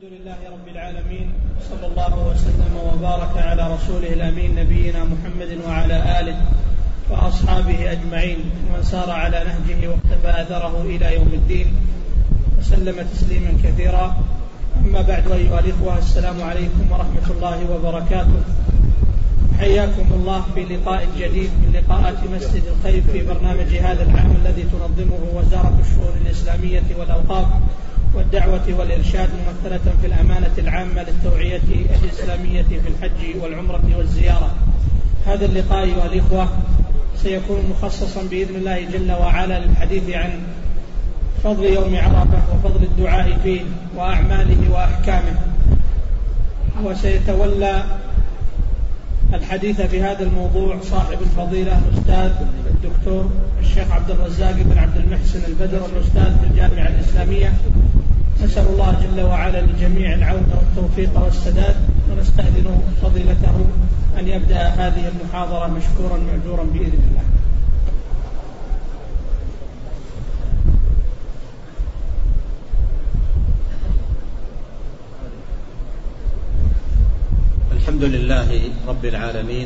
الحمد لله رب العالمين، صلى الله وسلم وبارك على رسوله الأمين نبينا محمد وعلى آله وأصحابه أجمعين ومن سار على نهجه واقتفى أثره إلى يوم الدين وسلم تسليما كثيرا. أما بعد، أيها الإخوة، السلام عليكم ورحمة الله وبركاته. حياكم الله في لقاء جديد من لقاءات مسجد الخير في برنامج هذا العام الذي تنظمه وزارة الشؤون الإسلامية والأوقاف والدعوة والإرشاد، ممثلة في الأمانة العامة للتوعية الإسلامية في الحج والعمرة والزيارة. هذا اللقاء أيها الإخوة سيكون مخصصا بإذن الله جل وعلا للحديث عن فضل يوم عرفة وفضل الدعاء فيه وأعماله وأحكامه. وسيتولى الحديث في هذا الموضوع صاحب الفضيلة الأستاذ الدكتور الشيخ عبد الرزاق بن عبد المحسن البدر، الأستاذ في الجامعة الإسلامية. نسأل الله جل وعلا للجميع العون والتوفيق والسداد، ونستأذن فضيلته أن يبدأ هذه المحاضرة مشكورا مأجورا بإذن الله. الحمد لله رب العالمين،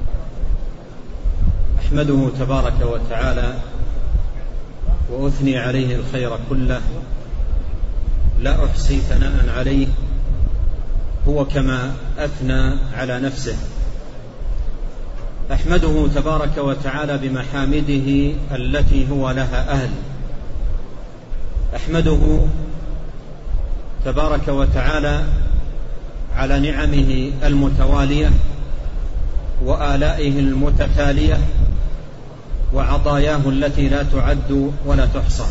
أحمده تبارك وتعالى وأثني عليه الخير كله، لا أحصي ثناء عليه هو كما أثنى على نفسه. أحمده تبارك وتعالى بمحامده التي هو لها أهل. أحمده تبارك وتعالى على نعمه المتوالية وآلائه المتتالية وعطاياه التي لا تعد ولا تحصى.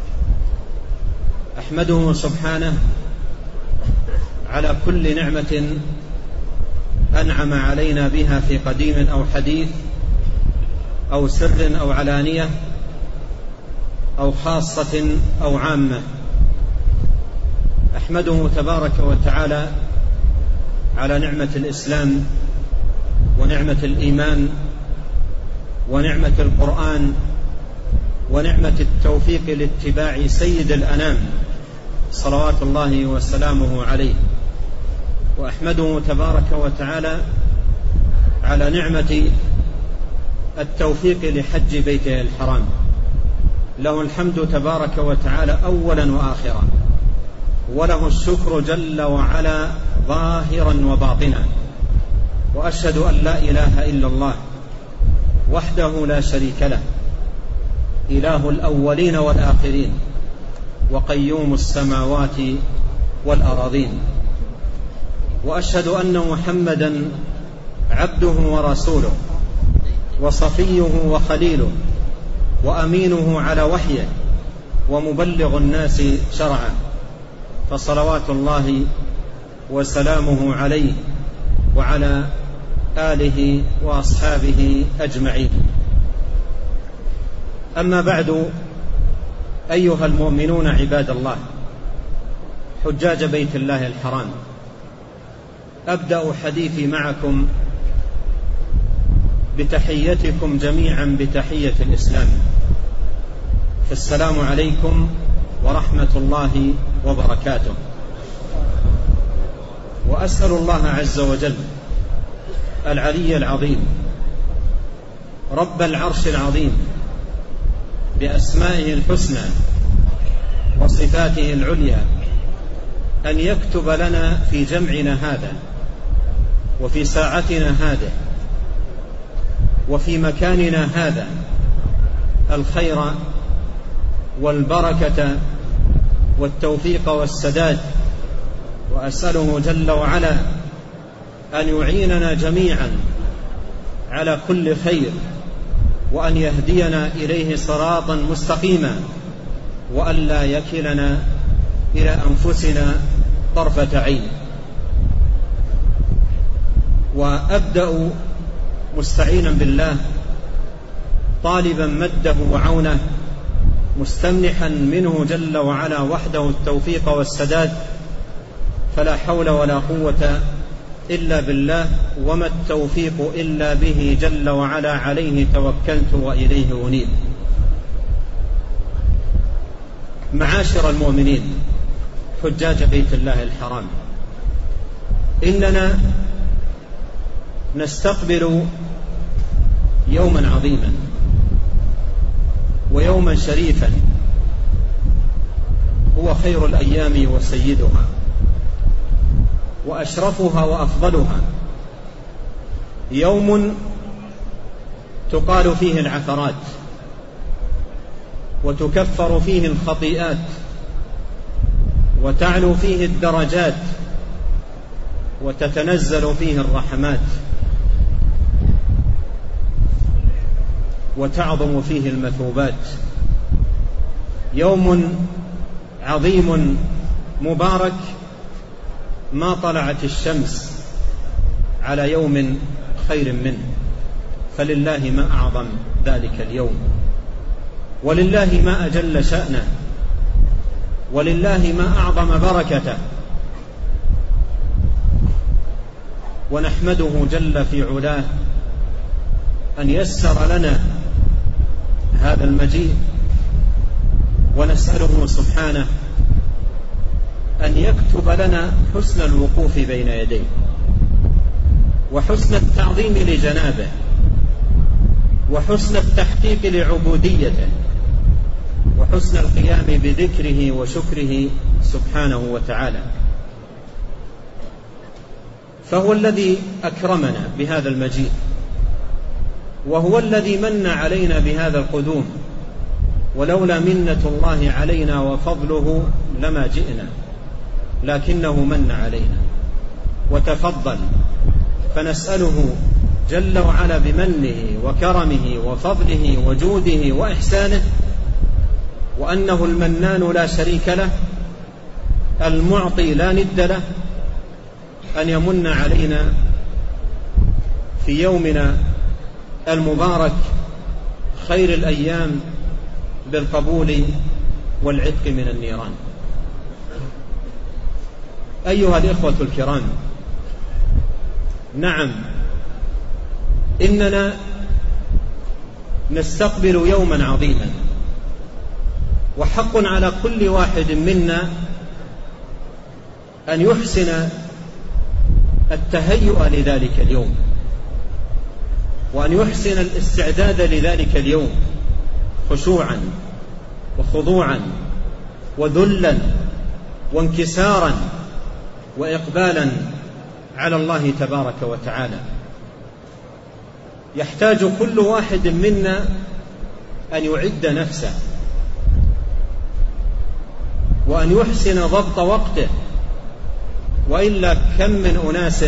أحمده سبحانه على كل نعمة أنعم علينا بها في قديم أو حديث أو سر أو علانية أو خاصة أو عامة. أحمده تبارك وتعالى على نعمة الإسلام ونعمة الإيمان ونعمة القرآن ونعمة التوفيق لاتباع سيد الأنام صلوات الله وسلامه عليه. وأحمده تبارك وتعالى على نعمة التوفيق لحج بيته الحرام. له الحمد تبارك وتعالى أولا وآخرا، وله الشكر جل وعلا ظاهرا وباطنا. وأشهد أن لا إله إلا الله وحده لا شريك له، إله الأولين والآخرين وقيوم السماوات والأراضين. وأشهد أن محمدا عبده ورسوله وصفيه وخليله وأمينه على وحيه ومبلغ الناس شرعه، فصلوات الله وسلامه عليه وعلى آله وأصحابه أجمعين. أما بعد، أيها المؤمنون عباد الله حجاج بيت الله الحرام، أبدأ حديثي معكم بتحيتكم جميعا بتحية الإسلام، فالسلام عليكم ورحمة الله وبركاته. وأسأل الله عز وجل العلي العظيم رب العرش العظيم بأسمائه الحسنى وصفاته العليا أن يكتب لنا في جمعنا هذا وفي ساعتنا هذا وفي مكاننا هذا الخير والبركة والتوفيق والسداد. وأسأله جل وعلا أن يعيننا جميعا على كل خير، وأن يهدينا إليه صراطا مستقيما، وأن لا يكلنا إلى أنفسنا طرفة عين. وأبدأ مستعينا بالله، طالبا مده وعونه، مستمنحا منه جل وعلا وحده التوفيق والسداد، فلا حول ولا قوة إلا بالله، وما التوفيق إلا به جل وعلا، عليه توكلت وإليه أنيب. معاشر المؤمنين، حجاج بيت الله الحرام، إننا نستقبل يوما عظيما ويوما شريفا هو خير الأيام وسيدها وأشرفها وأفضلها، يوم تقال فيه العثرات وتكفر فيه الخطيئات وتعلو فيه الدرجات وتتنزل فيه الرحمات وتعظم فيه المثوبات، يوم عظيم مبارك ما طلعت الشمس على يوم خير منه، فلله ما أعظم ذلك اليوم، ولله ما أجل شأنه، ولله ما أعظم بركته، ونحمده جل في علاه أن يسر لنا هذا المجيء، ونسأله سبحانه أن يكتب لنا حسن الوقوف بين يديه وحسن التعظيم لجنابه وحسن التحقيق لعبوديته وحسن القيام بذكره وشكره سبحانه وتعالى، فهو الذي أكرمنا بهذا المجيء، وهو الذي من علينا بهذا القدوم، ولولا منة الله علينا وفضله لما جئنا، لكنه من علينا وتفضل، فنسأله جل وعلا بمنه وكرمه وفضله وجوده وإحسانه، وأنه المنان لا شريك له، المعطي لا ند له، أن يمن علينا في يومنا المبارك خير الأيام بالقبول والعتق من النيران. أيها الإخوة الكرام، نعم، إننا نستقبل يوما عظيما، وحق على كل واحد منا أن يحسن التهيؤ لذلك اليوم، وأن يحسن الاستعداد لذلك اليوم خشوعا وخضوعا وذلا وانكسارا وإقبالا على الله تبارك وتعالى. يحتاج كل واحد منا أن يعد نفسه وأن يحسن ضبط وقته، وإلا كم من أناس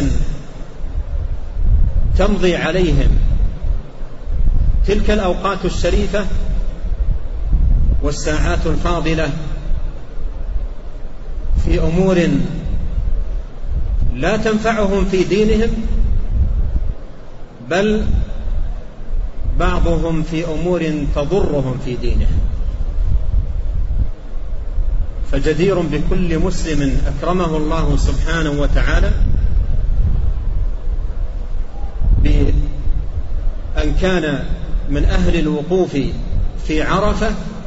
تمضي عليهم تلك الأوقات الشريفة والساعات الفاضلة في أمور لا تنفعهم في دينهم، بل بعضهم في أمور تضرهم في دينهم. فجدير بكل مسلم أكرمه الله سبحانه وتعالى بأن كان من أهل الوقوف في عرفة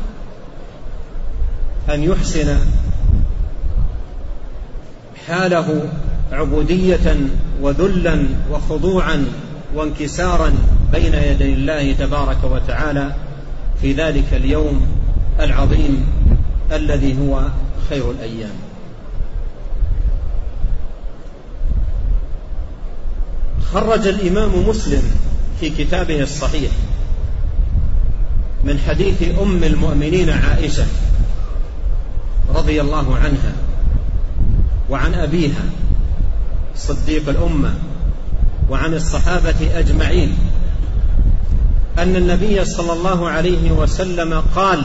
أن يحسن حاله عبودية وذلا وخضوعا وانكسارا بين يدي الله تبارك وتعالى في ذلك اليوم العظيم الذي هو خير الأيام. خرج الإمام مسلم في كتابه الصحيح من حديث أم المؤمنين عائشة رضي الله عنها وعن أبيها صديق الأمة وعن الصحابة أجمعين أن النبي صلى الله عليه وسلم قال: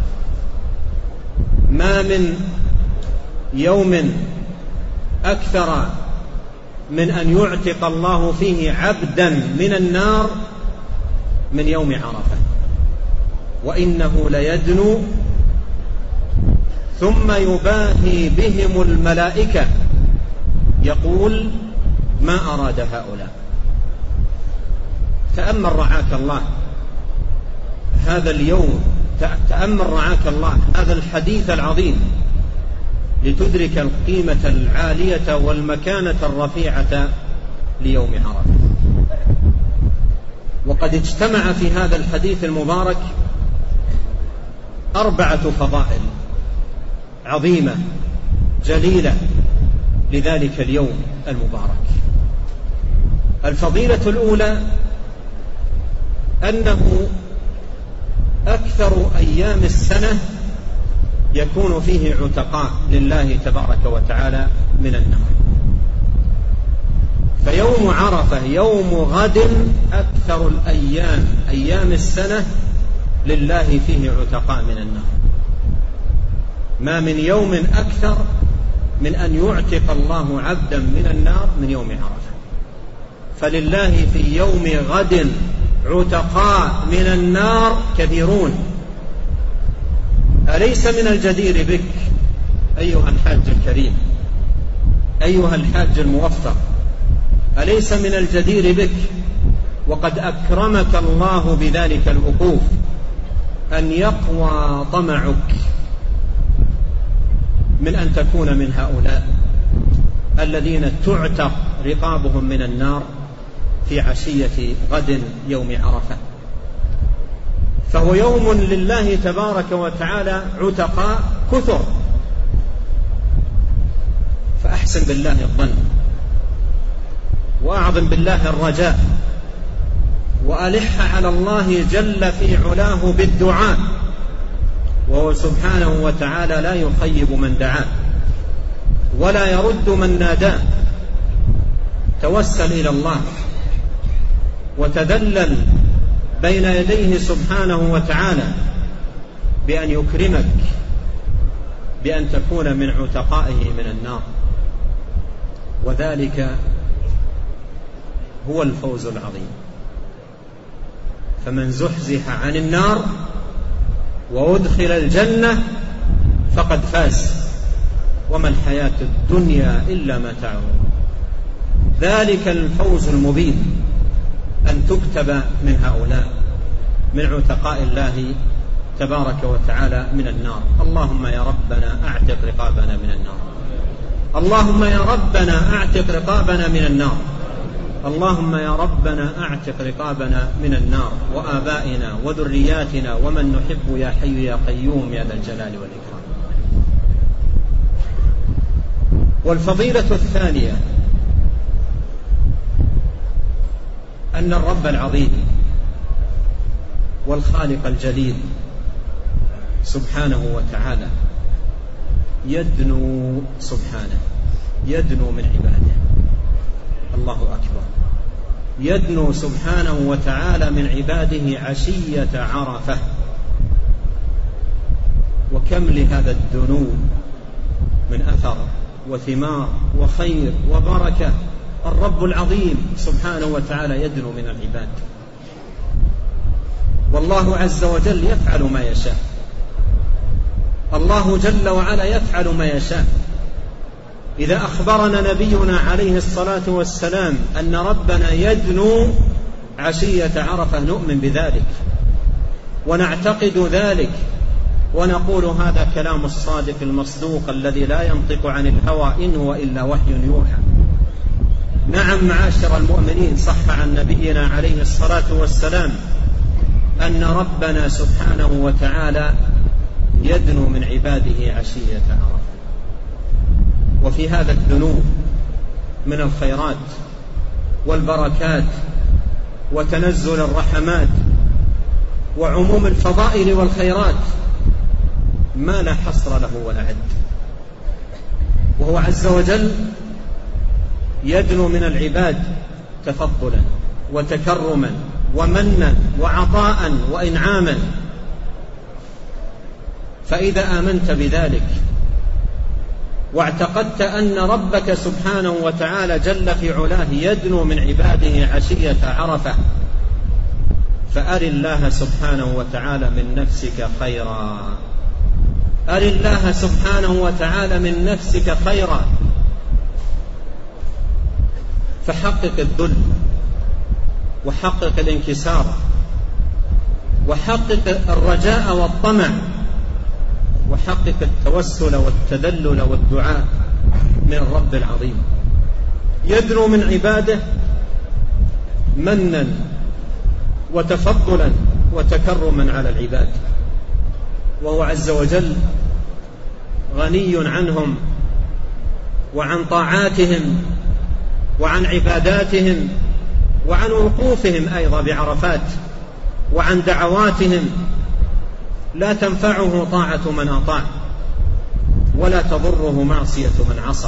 ما من يوم أكثر من أن يعتق الله فيه عبدا من النار من يوم عرفة، وإنه ليدنو ثم يباهي بهم الملائكة يقول: ما أراد هؤلاء. تأمل رعاك الله هذا اليوم، تأمل رعاك الله هذا الحديث العظيم لتدرك القيمة العالية والمكانة الرفيعة ليوم عرفة. وقد اجتمع في هذا الحديث المبارك 4 فضائل عظيمة جليلة لذلك اليوم المبارك. الفضيلة الأولى أنه أكثر أيام السنة يكون فيه عتقاء لله تبارك وتعالى من النار، فيوم عرفة يوم غد أكثر الأيام أيام السنة لله فيه عتقاء من النار. ما من يوم أكثر من أن يعتق الله عبدا من النار من يوم عرفة. فلله في يوم غد عتقاء من النار كثيرون. أليس من الجدير بك أيها الحاج الكريم، أيها الحاج الموفق، أليس من الجدير بك وقد أكرمك الله بذلك الوقوف أن يقوى طمعك من أن تكون من هؤلاء الذين تعتق رقابهم من النار في عشية غد يوم عرفة؟ فهو يوم لله تبارك وتعالى عتقاء كثر، فأحسن بالله الظن وأعظم بالله الرجاء وألح على الله جل في علاه بالدعاء، وهو سبحانه وتعالى لا يخيب من دعاه ولا يرد من ناداه. توسل إلى الله وتذلل بين يديه سبحانه وتعالى بأن يكرمك بأن تكون من عتقائه من النار، وذلك هو الفوز العظيم. فمن زحزح عن النار وأدخل الجنة فقد فاز، وما الحياة الدنيا إلا متاع. ذلك الفوز المبين أن تكتب من هؤلاء من عتقاء الله تبارك وتعالى من النار. اللهم يا ربنا أعتق رقابنا من النار، اللهم يا ربنا أعتق رقابنا من النار، اللهم يا ربنا أعتق رقابنا من النار، وآبائنا وذرياتنا ومن نحب يا حي يا قيوم يا ذا الجلال والإكرام. والفضيلة الثانية أن الرب العظيم والخالق الجليل سبحانه وتعالى يدنو سبحانه، يدنو من عباده. الله أكبر. يدنو سبحانه وتعالى من عباده عشية عرفة. وكم لهذا الدنو من أثر وثمار وخير وبركة. الرب العظيم سبحانه وتعالى يدنو من العباد، والله عز وجل يفعل ما يشاء. الله جل وعلا يفعل ما يشاء. إذا أخبرنا نبينا عليه الصلاة والسلام أن ربنا يدنو عشية عرفة نؤمن بذلك ونعتقد ذلك ونقول هذا كلام الصادق المصدوق الذي لا ينطق عن الهوى إن هو إلا وحي يوحى. نعم معاشر المؤمنين، صح عن نبينا عليه الصلاة والسلام أن ربنا سبحانه وتعالى يدنو من عباده عشية عرفة. وفي هذا الدنو من الخيرات والبركات وتنزل الرحمات وعموم الفضائل والخيرات ما لا حصر له ولا عد. وهو عز وجل يدنو من العباد تفضلا وتكرما ومنا وعطاء وإنعاما. فإذا آمنت بذلك واعتقدت أن ربك سبحانه وتعالى جل في علاه يدنو من عباده عشية عرفة، فأر الله سبحانه وتعالى من نفسك خيرا، أر الله سبحانه وتعالى من نفسك خيرا. فحقق الذل وحقق الانكسار وحقق الرجاء والطمع يحقق التوسل والتذلل والدعاء من الرب العظيم، يدنو من عباده منا وتفضلا وتكرما على العباد، وهو عز وجل غني عنهم وعن طاعاتهم وعن عباداتهم وعن وقوفهم أيضا بعرفات وعن دعواتهم. لا تنفعه طاعة من أطاع ولا تضره معصية من عصى.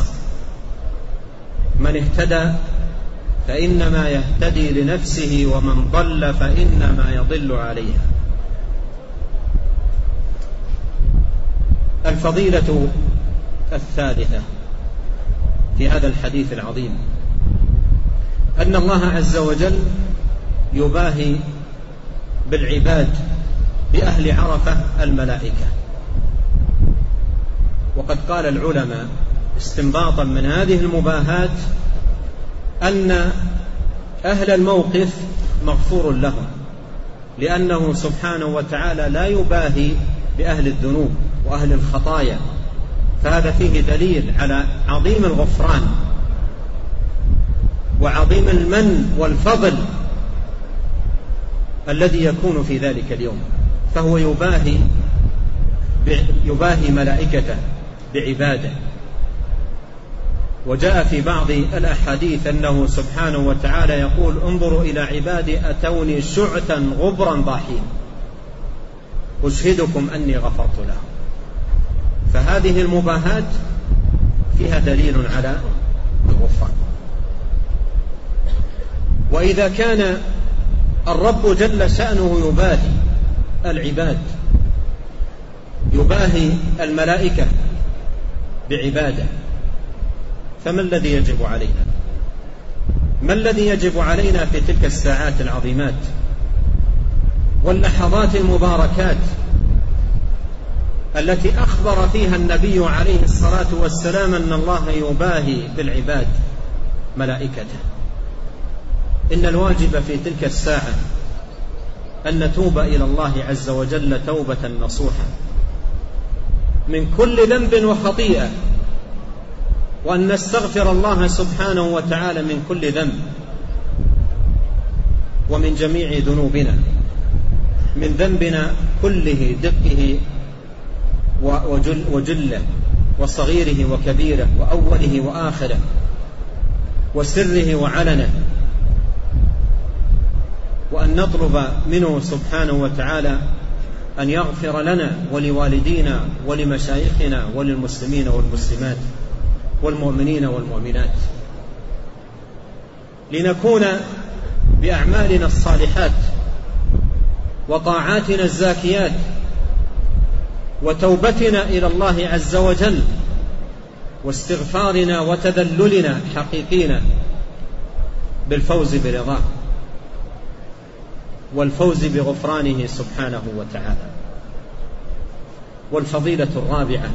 من اهتدى فإنما يهتدي لنفسه ومن ضل فإنما يضل عليها. الفضيلة الثالثة في هذا الحديث العظيم أن الله عز وجل يباهي بالعباد بأهل عرفة الملائكة. وقد قال العلماء استنباطا من هذه المباهات أن أهل الموقف مغفور لهم، لأنه سبحانه وتعالى لا يباهي بأهل الذنوب وأهل الخطايا، فهذا فيه دليل على عظيم الغفران وعظيم المن والفضل الذي يكون في ذلك اليوم. فهو يباهي ملائكته بعباده. وجاء في بعض الأحاديث أنه سبحانه وتعالى يقول: انظروا إلى عبادي أتوني شعثا غبرا ضاحين أشهدكم أني غفرت لهم. فهذه المباهات فيها دليل على الغفران. وإذا كان الرب جل شأنه يباهي العباد، يباهي الملائكة بعباده، فما الذي يجب علينا؟ ما الذي يجب علينا في تلك الساعات العظيمات واللحظات المباركات التي أخبر فيها النبي عليه الصلاة والسلام أن الله يباهي بالعباد ملائكته؟ إن الواجب في تلك الساعة أن نتوب إلى الله عز وجل توبة نصوحة من كل ذنب وخطيئة، وأن نستغفر الله سبحانه وتعالى من كل ذنب ومن جميع ذنوبنا، من ذنبنا كله دقه وجله وصغيره وكبيره وأوله وآخره وسره وعلنه، وأن نطلب منه سبحانه وتعالى أن يغفر لنا ولوالدينا ولمشايخنا وللمسلمين والمسلمات والمؤمنين والمؤمنات، لنكون بأعمالنا الصالحات وطاعاتنا الزاكيات وتوبتنا إلى الله عز وجل واستغفارنا وتذللنا حقيقين بالفوز برضاه والفوز بغفرانه سبحانه وتعالى. والفضيلة الرابعة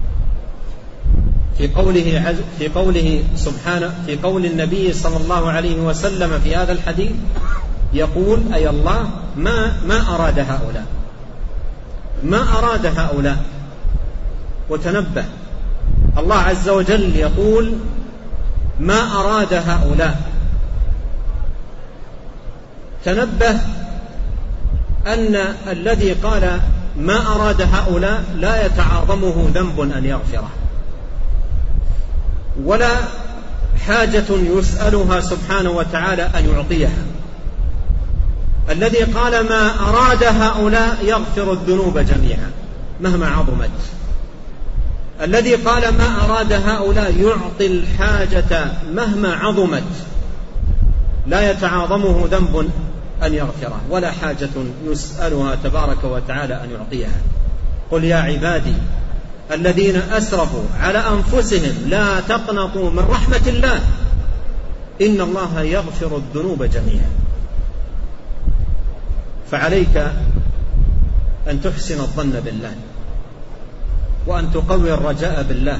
في قوله سبحانه، في قول النبي صلى الله عليه وسلم في هذا الحديث، يقول: أي الله ما أراد هؤلاء، ما أراد هؤلاء. وتنبه، الله عز وجل يقول: ما أراد هؤلاء. تنبه أن الذي قال ما أراد هؤلاء لا يتعاظمه ذنب أن يغفره، ولا حاجة يسألها سبحانه وتعالى أن يعطيها. الذي قال ما أراد هؤلاء يغفر الذنوب جميعا مهما عظمت. الذي قال ما أراد هؤلاء يعطي الحاجة مهما عظمت، لا يتعاظمه ذنب أن يغفره ولا حاجة يسألها تبارك وتعالى أن يعطيها. قل يا عبادي الذين أسرفوا على أنفسهم لا تقنطوا من رحمة الله إن الله يغفر الذنوب جميعا. فعليك أن تحسن الظن بالله، وأن تقوي الرجاء بالله،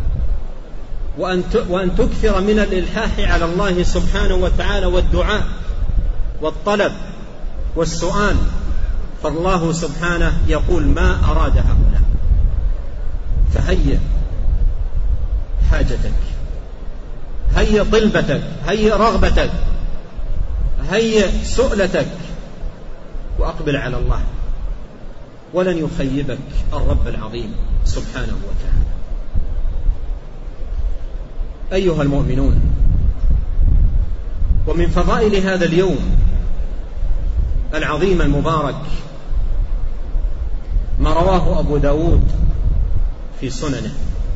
وأن تكثر من الإلحاح على الله سبحانه وتعالى والدعاء والطلب والسؤال. فالله سبحانه يقول ما أراد هؤلاء، هيئ حاجتك، هيئ طلبتك، هيئ رغبتك، هيئ سؤلتك، وأقبل على الله، ولن يخيبك الرب العظيم سبحانه وتعالى. أيها المؤمنون، ومن فضائل هذا اليوم العظيم المبارك ما رواه أبو داود في سننه،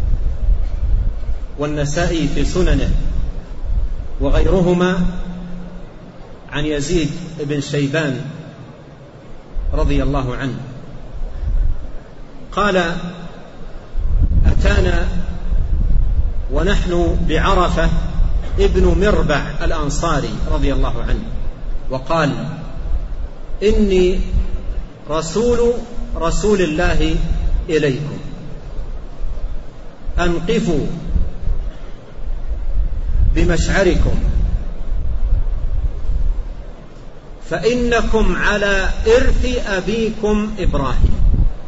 والنسائي في سننه، وغيرهما عن يزيد بن شيبان رضي الله عنه قال: أتانا ونحن بعرفة ابن مربع الأنصاري رضي الله عنه وقال: إني رسول الله إليكم، أنقفوا بمشعركم فإنكم على إرث أبيكم إبراهيم.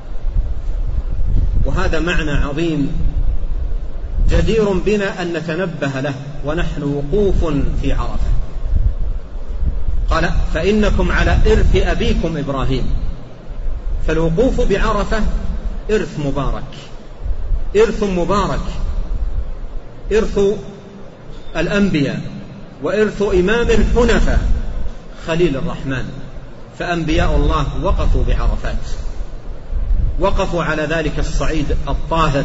وهذا معنى عظيم جدير بنا أن نتنبه له ونحن وقوف في عرفة. قال: فإنكم على إرث أبيكم إبراهيم. فالوقوف بعرفة إرث مبارك، إرث مبارك، إرث الأنبياء، وإرث إمام الحنفاء خليل الرحمن. فأنبياء الله وقفوا بعرفات، وقفوا على ذلك الصعيد الطاهر.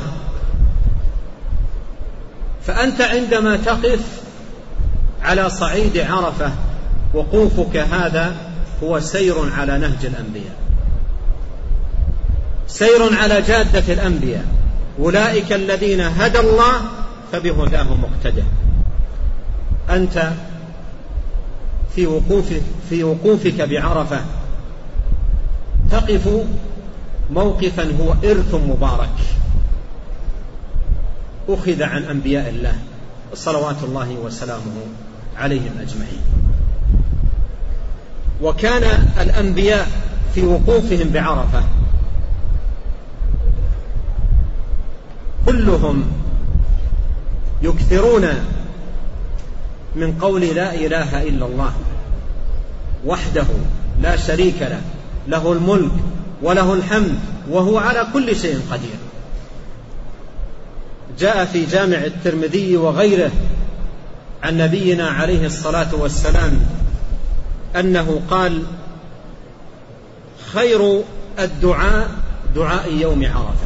فأنت عندما تقف على صعيد عرفة وقوفك هذا هو سير على نهج الأنبياء، سير على جادة الأنبياء، أولئك الذين هدى الله فبهداه مقتدى. أنت في وقوفك بعرفة تقف موقفا هو إرث مبارك أخذ عن أنبياء الله صلوات الله وسلامه عليهم أجمعين. وكان الأنبياء في وقوفهم بعرفة كلهم يكثرون من قول لا إله إلا الله وحده لا شريك له، له الملك وله الحمد وهو على كل شيء قدير. جاء في جامع الترمذي وغيره عن نبينا عليه الصلاة والسلام أنه قال: خير الدعاء دعاء يوم عرفة،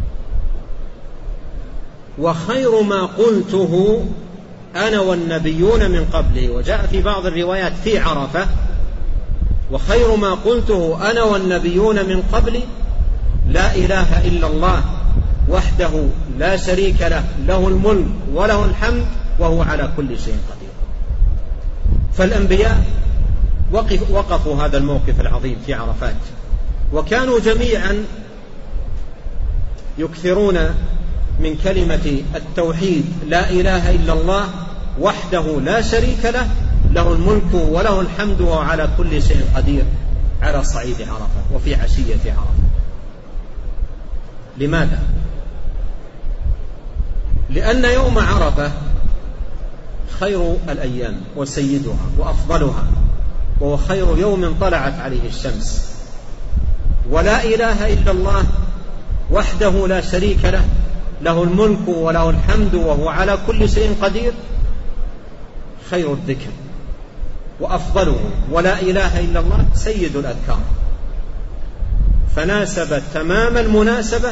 وخير ما قلته أنا والنبيون من قبلي. وجاء في بعض الروايات في عرفة: وخير ما قلته أنا والنبيون من قبلي لا إله إلا الله وحده لا شريك له، له الملك وله الحمد وهو على كل شيء قدير. فالأنبياء وقفوا هذا الموقف العظيم في عرفات، وكانوا جميعا يكثرون من كلمة التوحيد لا إله إلا الله وحده لا شريك له، له الملك وله الحمد وهو على كل شيء قدير على صعيد عرفة وفي عشية عرفة. لماذا؟ لأن يوم عرفة خير الأيام وسيدها وأفضلها، وهو خير يوم طلعت عليه الشمس. ولا إله إلا الله وحده لا شريك له، له الملك وله الحمد وهو على كل شيء قدير، خير الذكر وأفضله. ولا إله إلا الله سيد الأذكار، فناسب تمام المناسبة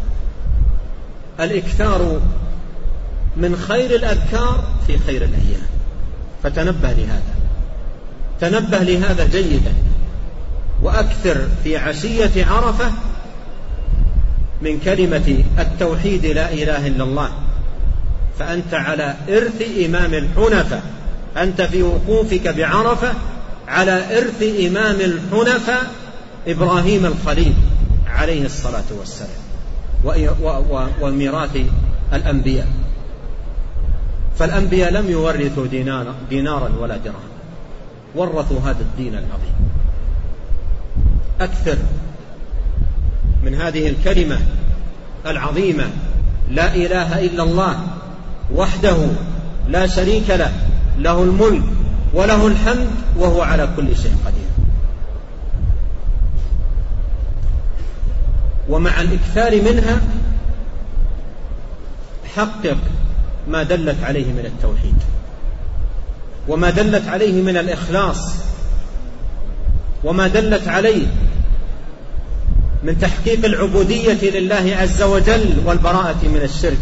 الإكثار من خير الأذكار في خير الأيام. فتنبه لهذا، تنبه لهذا جيدا، وأكثر في عشية عرفة من كلمة التوحيد لا إله إلا الله. فأنت على إرث إمام الحنفاء، أنت في وقوفك بعرفة على إرث إمام الحنفاء إبراهيم الخليل عليه الصلاة والسلام، وميراث الأنبياء. فالأنبياء لم يورثوا دينارا ولا درهم، ورثوا هذا الدين العظيم. أكثر من هذه الكلمة العظيمة لا إله إلا الله وحده لا شريك له، له الملك وله الحمد وهو على كل شيء قدير. ومع الإكثار منها حقق ما دلت عليه من التوحيد وما دلت عليه من الإخلاص وما دلت عليه من تحقيق العبودية لله عز وجل والبراءة من الشرك.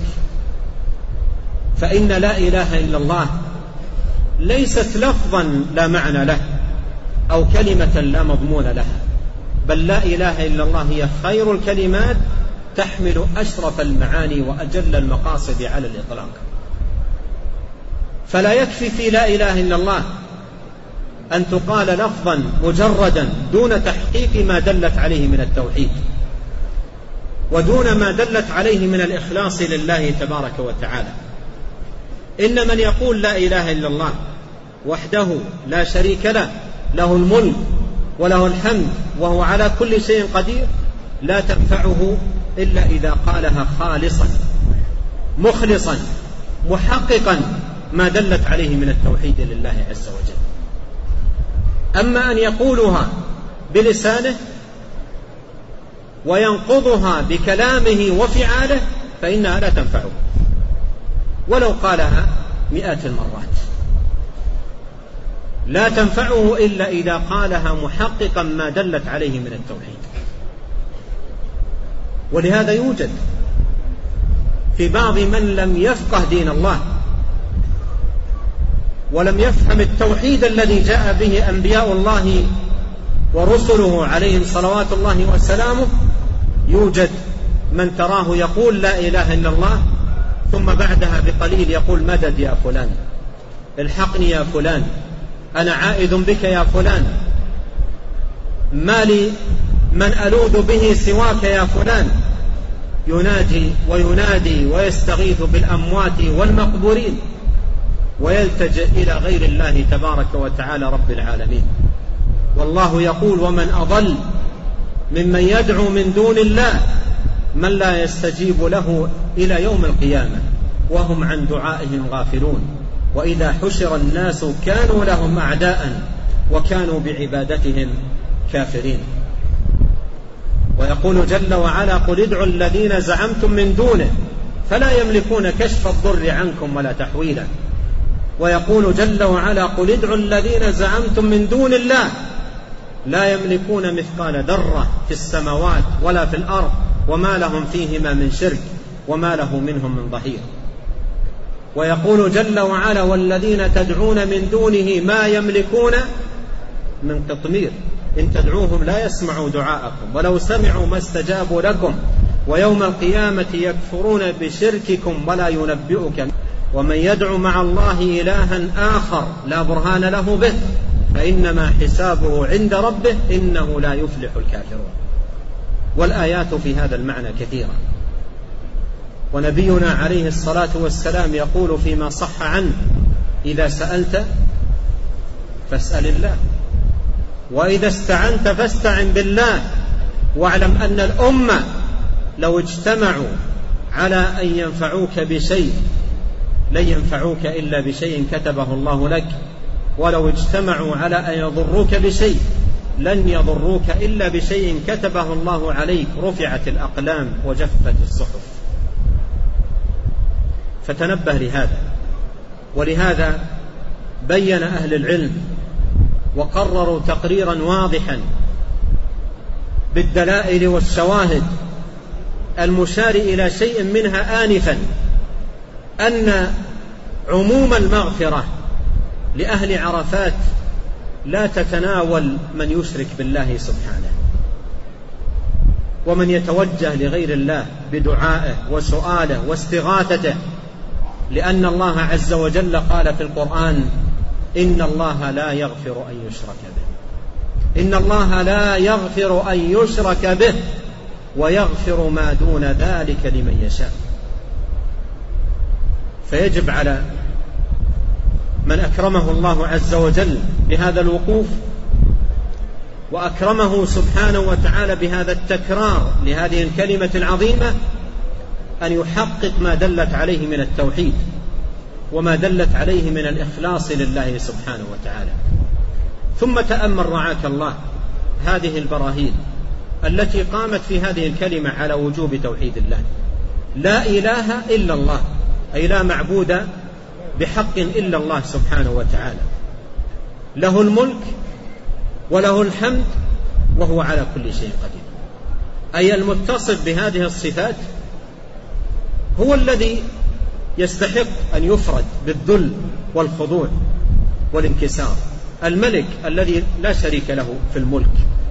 فإن لا إله إلا الله ليست لفظا لا معنى له أو كلمة لا مضمون لها، بل لا إله إلا الله هي خير الكلمات تحمل أشرف المعاني وأجل المقاصد على الإطلاق. فلا يكفي في لا إله إلا الله أن تقال لفظا مجردا دون تحقيق ما دلت عليه من التوحيد ودون ما دلت عليه من الإخلاص لله تبارك وتعالى. إن من يقول لا إله إلا الله وحده لا شريك له، له الملك وله الحمد وهو على كل شيء قدير، لا تنفعه إلا إذا قالها خالصا مخلصا محققا ما دلت عليه من التوحيد لله عز وجل. أما أن يقولها بلسانه وينقضها بكلامه وفعاله فإنها لا تنفعه ولو قالها مئات المرات، لا تنفعه إلا إذا قالها محققا ما دلت عليه من التوحيد. ولهذا يوجد في بعض من لم يفقه دين الله ولم يفهم التوحيد الذي جاء به أنبياء الله ورسله عليهم صلوات الله وسلامه، يوجد من تراه يقول لا إله إلا الله ثم بعدها بقليل يقول مدد يا فلان، الحقني يا فلان، أنا عائد بك يا فلان، ما لي من ألوذ به سواك يا فلان. يناجي وينادي ويستغيث بالأموات والمقبورين ويلتجئ إلى غير الله تبارك وتعالى رب العالمين. والله يقول ومن أضل ممن يدعو من دون الله من لا يستجيب له إلى يوم القيامة وهم عن دعائهم غافلون وإذا حشر الناس كانوا لهم أعداء وكانوا بعبادتهم كافرين. ويقول جل وعلا قل ادعوا الذين زعمتم من دونه فلا يملكون كشف الضر عنكم ولا تحويلا. ويقول جل وعلا قل ادعوا الذين زعمتم من دون الله لا يملكون مثقال ذرة في السماوات ولا في الأرض وما لهم فيهما من شرك وما له منهم من ظهير. ويقول جل وعلا والذين تدعون من دونه ما يملكون من قطمير إن تدعوهم لا يسمعوا دعاءكم ولو سمعوا ما استجابوا لكم ويوم القيامة يكفرون بشرككم ولا ينبئك ومن يدعو مع الله إلها آخر لا برهان له به فإنما حسابه عند ربه إنه لا يفلح الكافرون. والآيات في هذا المعنى كثيرة. ونبينا عليه الصلاة والسلام يقول فيما صح عنه إذا سألت فاسأل الله وإذا استعنت فاستعن بالله واعلم أن الأمة لو اجتمعوا على أن ينفعوك بشيء لن ينفعوك إلا بشيء كتبه الله لك ولو اجتمعوا على أن يضروك بشيء لن يضروك إلا بشيء كتبه الله عليك رفعت الأقلام وجفت الصحف. فتنبه لهذا. ولهذا بين أهل العلم وقرروا تقريرا واضحا بالدلائل والشواهد المشار إلى شيء منها آنفا أن عموم المغفرة لأهل عرفات لا تتناول من يشرك بالله سبحانه ومن يتوجه لغير الله بدعائه وسؤاله واستغاثته، لأن الله عز وجل قال في القرآن إن الله لا يغفر أن يشرك به إن الله لا يغفر أن يشرك به ويغفر ما دون ذلك لمن يشاء. فيجب على من أكرمه الله عز وجل بهذا الوقوف وأكرمه سبحانه وتعالى بهذا التكرار لهذه الكلمة العظيمة أن يحقق ما دلت عليه من التوحيد وما دلت عليه من الإخلاص لله سبحانه وتعالى. ثم تأمل رعاك الله هذه البراهين التي قامت في هذه الكلمة على وجوب توحيد الله. لا إله إلا الله، أي لا معبود بحق إلا الله سبحانه وتعالى، له الملك وله الحمد وهو على كل شيء قدير. أي المتصف بهذه الصفات هو الذي يستحق أن يفرد بالذل والخضوع والانكسار. الملك الذي لا شريك له في الملك،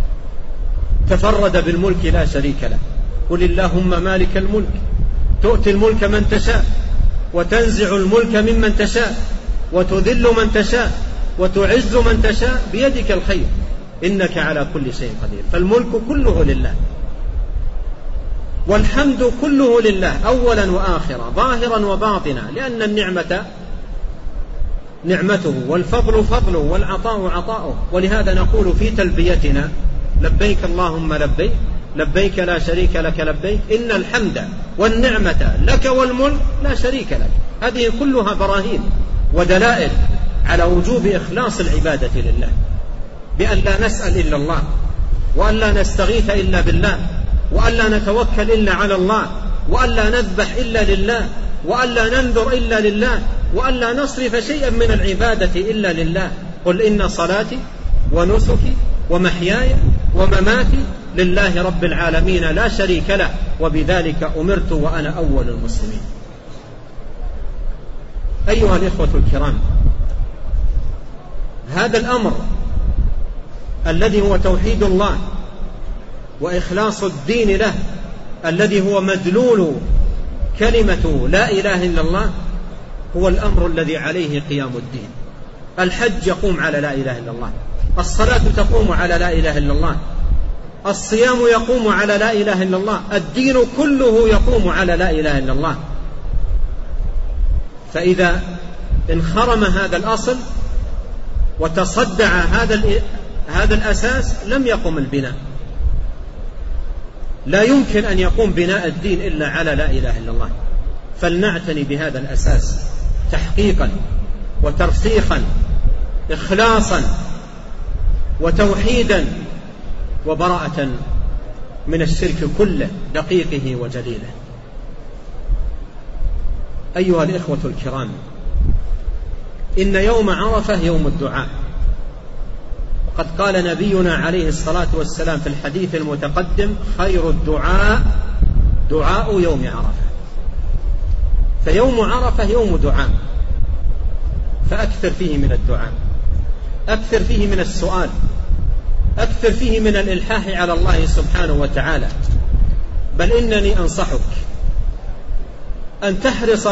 تفرد بالملك لا شريك له. قل اللهم مالك الملك تؤتي الملك من تشاء وتنزع الملك ممن تشاء وتذل من تشاء وتعز من تشاء بيدك الخير إنك على كل شيء قدير. فالملك كله لله والحمد كله لله أولا وآخرا ظاهرا وباطنا، لأن النعمة نعمته والفضل فضله والعطاء عطاؤه. ولهذا نقول في تلبيتنا لبيك اللهم لبيك لبيك لا شريك لك لبيك إن الحمد والنعمة لك والملك لا شريك لك. هذه كلها براهين ودلائل على وجوب إخلاص العبادة لله، بأن لا نسأل إلا الله، وأن لا نستغيث إلا بالله، وأن لا نتوكل إلا على الله، وأن لا نذبح إلا لله، وأن لا ننذر إلا لله، وأن لا نصرف شيئا من العبادة إلا لله. قل إن صلاتي ونسكي ومحياي ومماتي لله رب العالمين لا شريك له وبذلك أمرت وأنا أول المسلمين. أيها الإخوة الكرام، هذا الأمر الذي هو توحيد الله وإخلاص الدين له، الذي هو مدلول كلمة لا إله إلا الله، هو الأمر الذي عليه قيام الدين. الحج يقوم على لا إله إلا الله، الصلاة تقوم على لا إله إلا الله، الصيام يقوم على لا إله إلا الله، الدين كله يقوم على لا إله إلا الله. فإذا انخرم هذا الأصل وتصدع هذا الأساس لم يقم البناء. لا يمكن أن يقوم بناء الدين إلا على لا إله إلا الله. فلنعتني بهذا الأساس تحقيقا وترسيخا، إخلاصا وتوحيدا وبراءة من الشرك كله دقيقه وجليله. أيها الإخوة الكرام، إن يوم عرفة يوم الدعاء، وقد قال نبينا عليه الصلاة والسلام في الحديث المتقدم: خير الدعاء دعاء يوم عرفة. فيوم عرفة يوم دعاء، فأكثر فيه من الدعاء، أكثر فيه من السؤال، أكثر فيه من الإلحاح على الله سبحانه وتعالى. بل إنني أنصحك أن تحرص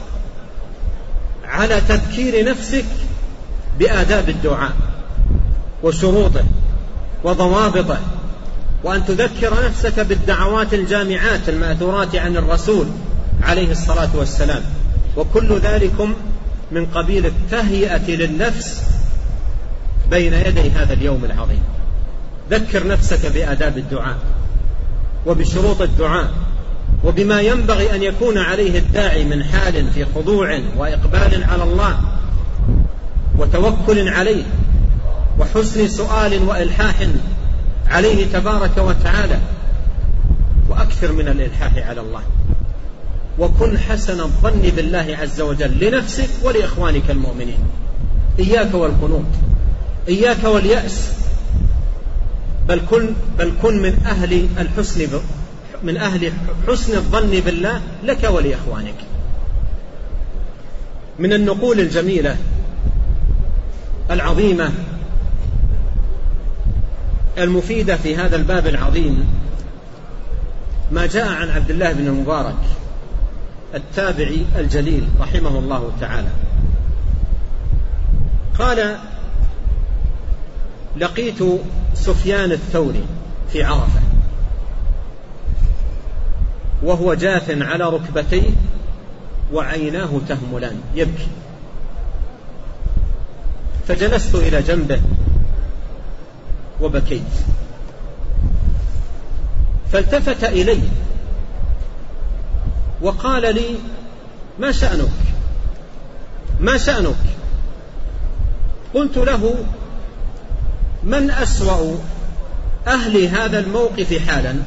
على تذكير نفسك بآداب الدعاء وشروطه وضوابطه، وأن تذكر نفسك بالدعوات الجامعات المأثورات عن الرسول عليه الصلاة والسلام. وكل ذلكم من قبيل التهيئة للنفس بين يدي هذا اليوم العظيم. ذكر نفسك بآداب الدعاء وبشروط الدعاء وبما ينبغي أن يكون عليه الداعي من حال في خضوع وإقبال على الله وتوكل عليه وحسن سؤال وإلحاح عليه تبارك وتعالى. وأكثر من الإلحاح على الله، وكن حسن الظن بالله عز وجل لنفسك ولإخوانك المؤمنين. إياك والقنوط، إياك واليأس، بل كن من أهل حسن الظن بالله لك ولإخوانك. من النقول الجميلة العظيمة المفيدة في هذا الباب العظيم ما جاء عن عبد الله بن المبارك التابعي الجليل رحمه الله تعالى. قال: لقيت سفيان الثوري في عرفة وهو جاث على ركبتيه وعيناه تهملان يبكي، فجلست إلى جنبه وبكيت، فالتفت إلي وقال لي: ما شأنك؟ ما شأنك؟ قلت له: من أسوأ أهل هذا الموقف حالا؟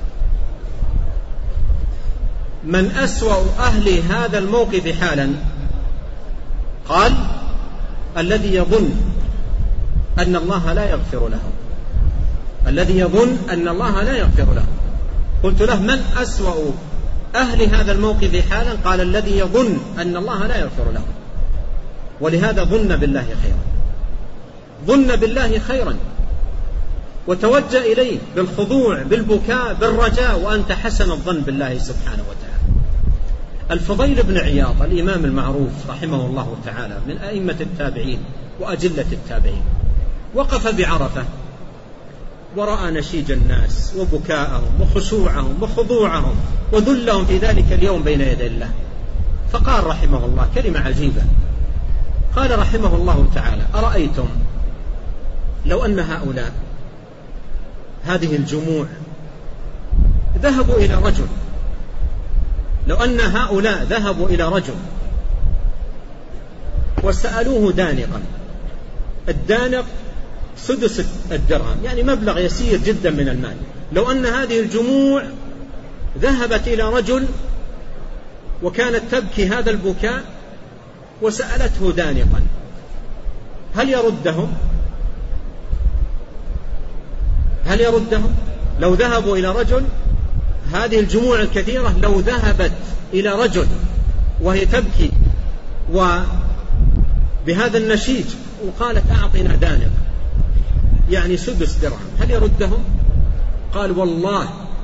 من أسوأ أهل هذا الموقف حالا؟ قال: الذي يظن أن الله لا يغفر له. الذي يظن أن الله لا يغفر له. قلت له: من أسوأ أهل هذا الموقف حالا؟ قال: الذي يظن أن الله لا يغفر له. ولهذا ظن بالله خيرا، ظن بالله خيرا، وتوجه إليه بالخضوع، بالبكاء، بالرجاء، وأنت حسن الظن بالله سبحانه وتعالى. الفضيل بن عياض الإمام المعروف رحمه الله تعالى من أئمة التابعين وأجلة التابعين وقف بعرفة ورأى نشيج الناس وبكاءهم وخشوعهم وخضوعهم وذلهم في ذلك اليوم بين يدي الله، فقال رحمه الله كلمة عجيبة. قال رحمه الله تعالى: أرأيتم لو أن هؤلاء هذه الجموع ذهبوا إلى رجل، لو أن هؤلاء ذهبوا إلى رجل وسألوه دانقا، الدانق سدس الدرهم، يعني مبلغ يسير جدا من المال، لو أن هذه الجموع ذهبت إلى رجل وكانت تبكي هذا البكاء وسألته دانقا، هل يردهم؟ هل يردهم؟ لو ذهبوا إلى رجل، هذه الجموع الكثيرة لو ذهبت إلى رجل وهي تبكي وبهذا النشيج وقالت: أعطنا دانق، يعني سدس درهم، هل يردهم؟ قال: والله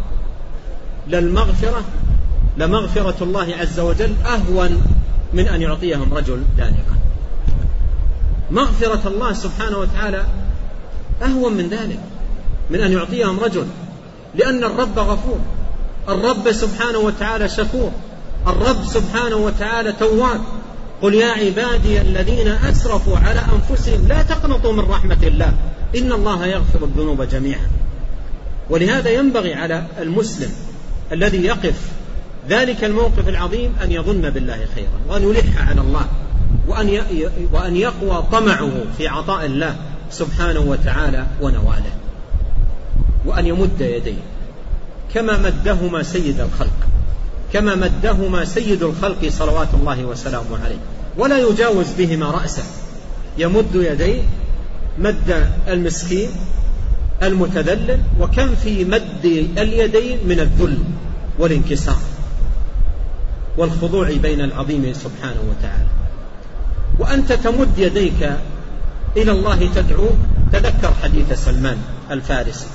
لمغفرة الله عز وجل أهون من أن يعطيهم رجل دانقا. مغفرة الله سبحانه وتعالى أهون من ذلك، من أن يعطيهم رجل، لأن الرب غفور، الرب سبحانه وتعالى شكور، الرب سبحانه وتعالى تواب. قل يا عبادي الذين أسرفوا على أنفسهم لا تقنطوا من رحمة الله إن الله يغفر الذنوب جميعا. ولهذا ينبغي على المسلم الذي يقف ذلك الموقف العظيم أن يظن بالله خيرا، وأن يلح على الله، وأن يقوى طمعه في عطاء الله سبحانه وتعالى ونواله، وأن يمد يديه كما مدهما سيد الخلق، كما مدهما سيد الخلق صلوات الله وسلامه عليه، ولا يجاوز بهما رأسه، يمد يديه مد المسكين المتذلل، وكم في مد اليدين من الذل والانكسار والخضوع بين العظيم سبحانه وتعالى. وأنت تمد يديك إلى الله تدعو، تذكر حديث سلمان الفارسي،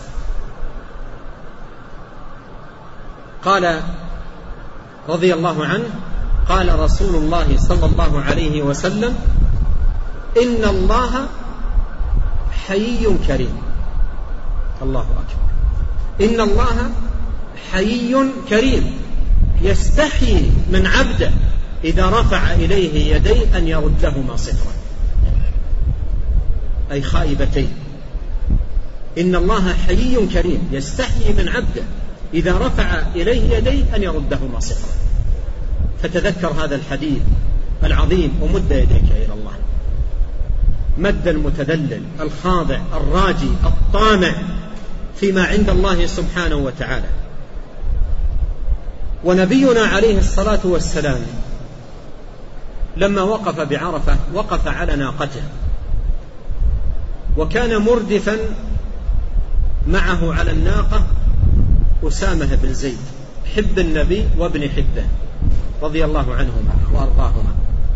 قال رضي الله عنه: قال رسول الله صلى الله عليه وسلم: إن الله حيي كريم. الله أكبر. إن الله حيي كريم يستحيي من عبده إذا رفع إليه يديه أن يردهما صفرا، أي خائبتين. إن الله حيي كريم يستحيي من عبده إذا رفع إليه يديه أن يردهما صفرا. فتذكر هذا الحديث العظيم ومد يديك إلى الله، مد المتذلل الخاضع الراجي الطامع فيما عند الله سبحانه وتعالى. ونبينا عليه الصلاة والسلام لما وقف بعرفة وقف على ناقته، وكان مردفا معه على الناقة أسامة بن زيد حب النبي وابن حبه رضي الله عنهما وأرضاهما.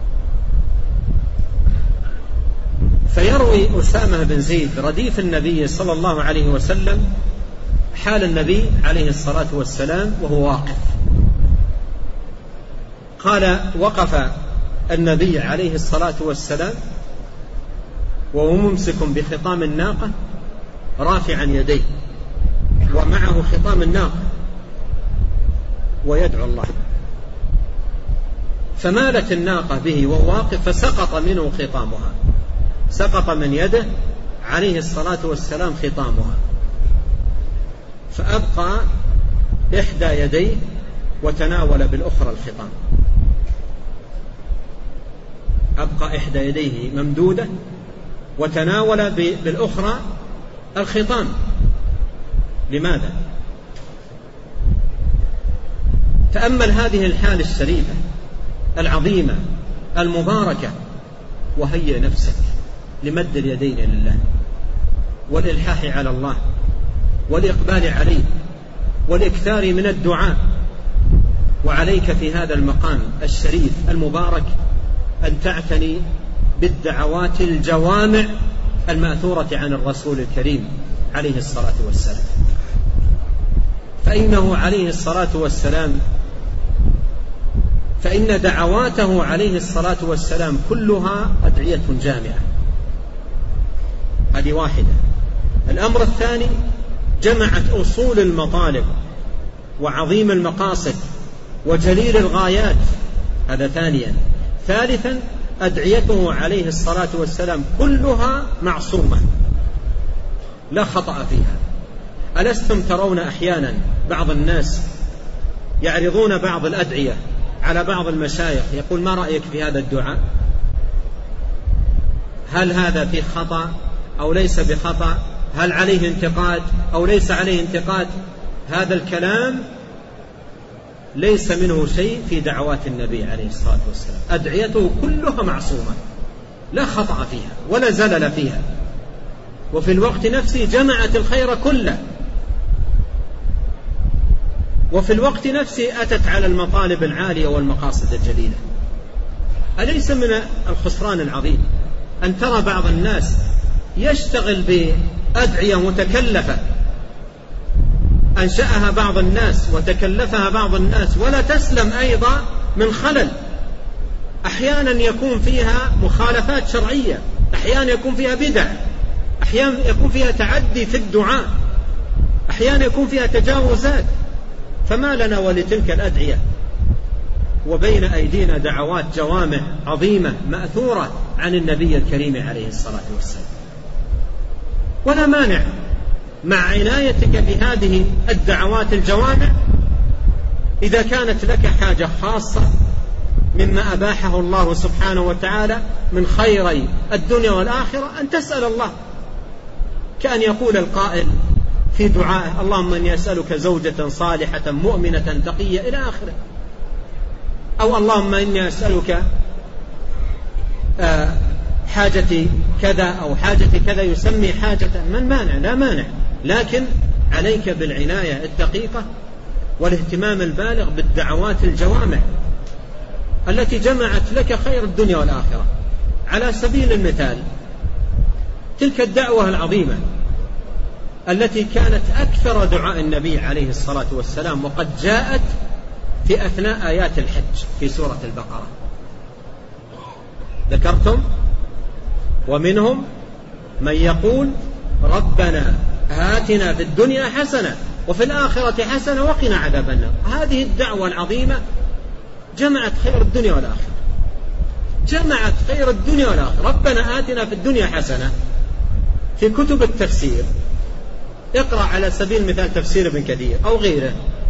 فيروي أسامة بن زيد رديف النبي صلى الله عليه وسلم حال النبي عليه الصلاة والسلام وهو واقف. قال: وقف النبي عليه الصلاة والسلام وهو ممسك بخطام الناقة رافعا يديه ومعه خطام الناقة ويدعو الله، فمالت الناقة به وهو واقف فسقط منه خطامها، سقط من يده عليه الصلاة والسلام خطامها، فأبقى إحدى يديه وتناول بالأخرى الخطام، أبقى إحدى يديه ممدودة وتناول بالأخرى الخطام. لماذا؟ تأمل هذه الحالة الشريفة العظيمة المباركة، وهيئ نفسك لمد اليدين لله والإلحاح على الله والإقبال عليه والإكثار من الدعاء. وعليك في هذا المقام الشريف المبارك أن تعتني بالدعوات الجوامع المأثورة عن الرسول الكريم عليه الصلاة والسلام، فإنه عليه الصلاة والسلام فإن دعواته عليه الصلاة والسلام كلها أدعية جامعة. هذه واحدة. الأمر الثاني، جمعت أصول المطالب وعظيم المقاصد وجليل الغايات، هذا ثانيا. ثالثا، أدعيته عليه الصلاة والسلام كلها معصومة لا خطأ فيها. ألستم ترون أحيانا بعض الناس يعرضون بعض الأدعية على بعض المشايخ، يقول: ما رأيك في هذا الدعاء؟ هل هذا فيه خطأ أو ليس بخطأ؟ هل عليه انتقاد أو ليس عليه انتقاد؟ هذا الكلام ليس منه شيء في دعوات النبي عليه الصلاة والسلام. أدعيته كلها معصومة لا خطأ فيها ولا زلل فيها، وفي الوقت نفسه جمعت الخير كله، وفي الوقت نفسه أتت على المطالب العالية والمقاصد الجليلة. أليس من الخسران العظيم أن ترى بعض الناس يشتغل بأدعية متكلفة أنشأها بعض الناس وتكلفها بعض الناس ولا تسلم أيضا من خلل؟ أحيانا يكون فيها مخالفات شرعية، أحيانا يكون فيها بدع، أحيانا يكون فيها تعدي في الدعاء، أحيانا يكون فيها تجاوزات. فما لنا ولتلك الأدعية وبين أيدينا دعوات جوامع عظيمة مأثورة عن النبي الكريم عليه الصلاة والسلام. ولا مانع مع عنايتك بهذه الدعوات الجوامع، إذا كانت لك حاجة خاصة مما أباحه الله سبحانه وتعالى من خيري الدنيا والآخرة، أن تسأل الله، كأن يقول القائل في دعائه: اللهم إني أسألك زوجة صالحة مؤمنة تقية إلى آخره، أو اللهم إني أسألك حاجتي كذا أو حاجتي كذا، يسمي حاجة. من مانع؟ لا مانع، لكن عليك بالعناية الدقيقة والاهتمام البالغ بالدعوات الجوامع التي جمعت لك خير الدنيا والآخرة. على سبيل المثال، تلك الدعوة العظيمة التي كانت أكثر دعاء النبي عليه الصلاة والسلام، وقد جاءت في أثناء آيات الحج في سورة البقرة. ذكرتم: ومنهم من يقول ربنا آتنا في الدنيا حسنة وفي الآخرة حسنة وقنا عذاب النار. هذه الدعوة العظيمة جمعت خير الدنيا والآخرة، جمعت خير الدنيا والآخرة. ربنا آتنا في الدنيا حسنة. في كتب التفسير اقرأ على سبيل المثال تفسير ابن كثير أو غيره،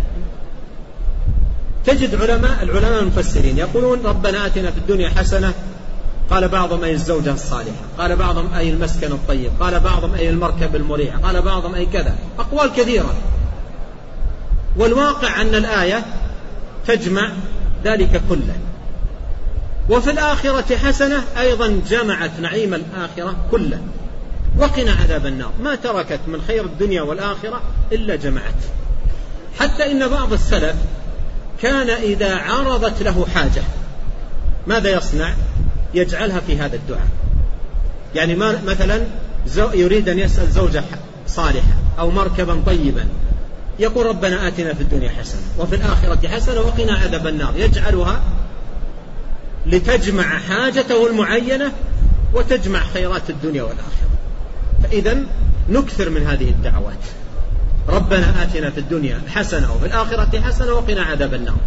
تجد العلماء المفسرين يقولون ربنا آتنا في الدنيا حسنة، قال بعضهم أي الزوجة الصالحة، قال بعضهم أي المسكن الطيب، قال بعضهم أي المركب المريح، قال بعضهم أي كذا، أقوال كثيرة. والواقع أن الآية تجمع ذلك كله. وفي الآخرة حسنة أيضا جمعت نعيم الآخرة كله، وقنا عذاب النار. ما تركت من خير الدنيا والآخرة إلا جمعت. حتى إن بعض السلف كان إذا عرضت له حاجة ماذا يصنع؟ يجعلها في هذا الدعاء. يعني مثلا يريد أن يسأل زوجة صالحة أو مركبا طيبا، يقول ربنا آتنا في الدنيا حسنة وفي الآخرة حسنة وقنا عذاب النار، يجعلها لتجمع حاجته المعينة وتجمع خيرات الدنيا والآخرة. فإذا نكثر من هذه الدعوات: ربنا آتنا في الدنيا حسنة وفي الآخرة حسنة وقنا عذاب النار.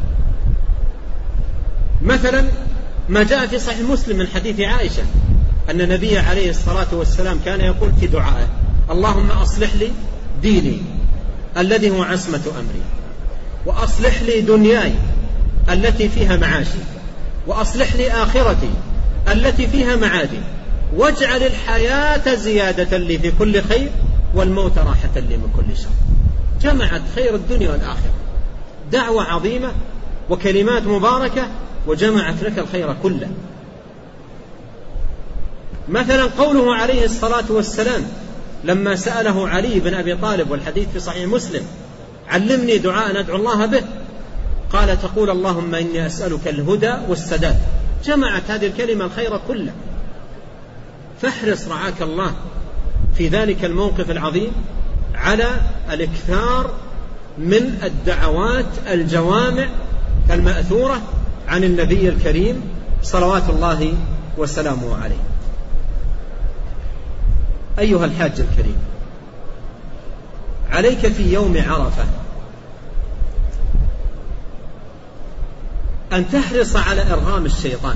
مثلا ما جاء في صحيح مسلم من حديث عائشة أن النبي عليه الصلاة والسلام كان يقول في دعائه: اللهم أصلح لي ديني الذي هو عصمة أمري، وأصلح لي دنياي التي فيها معاشي، وأصلح لي آخرتي التي فيها معادي، واجعل الحياة زيادة لي في كل خير والموت راحة لي من كل شر. جمعت خير الدنيا والآخرة، دعوة عظيمة وكلمات مباركة، وجمعت لك الخير كله. مثلا قوله عليه الصلاة والسلام لما سأله علي بن أبي طالب، والحديث في صحيح مسلم: علمني دعاء أدعو الله به، قال: تقول اللهم إني أسألك الهدى والسداد. جمعت هذه الكلمة الخير كله. فاحرص رعاك الله في ذلك الموقف العظيم على الإكثار من الدعوات الجوامع المأثورة عن النبي الكريم صلوات الله وسلامه عليه. أيها الحاج الكريم، عليك في يوم عرفة أن تحرص على إرغام الشيطان،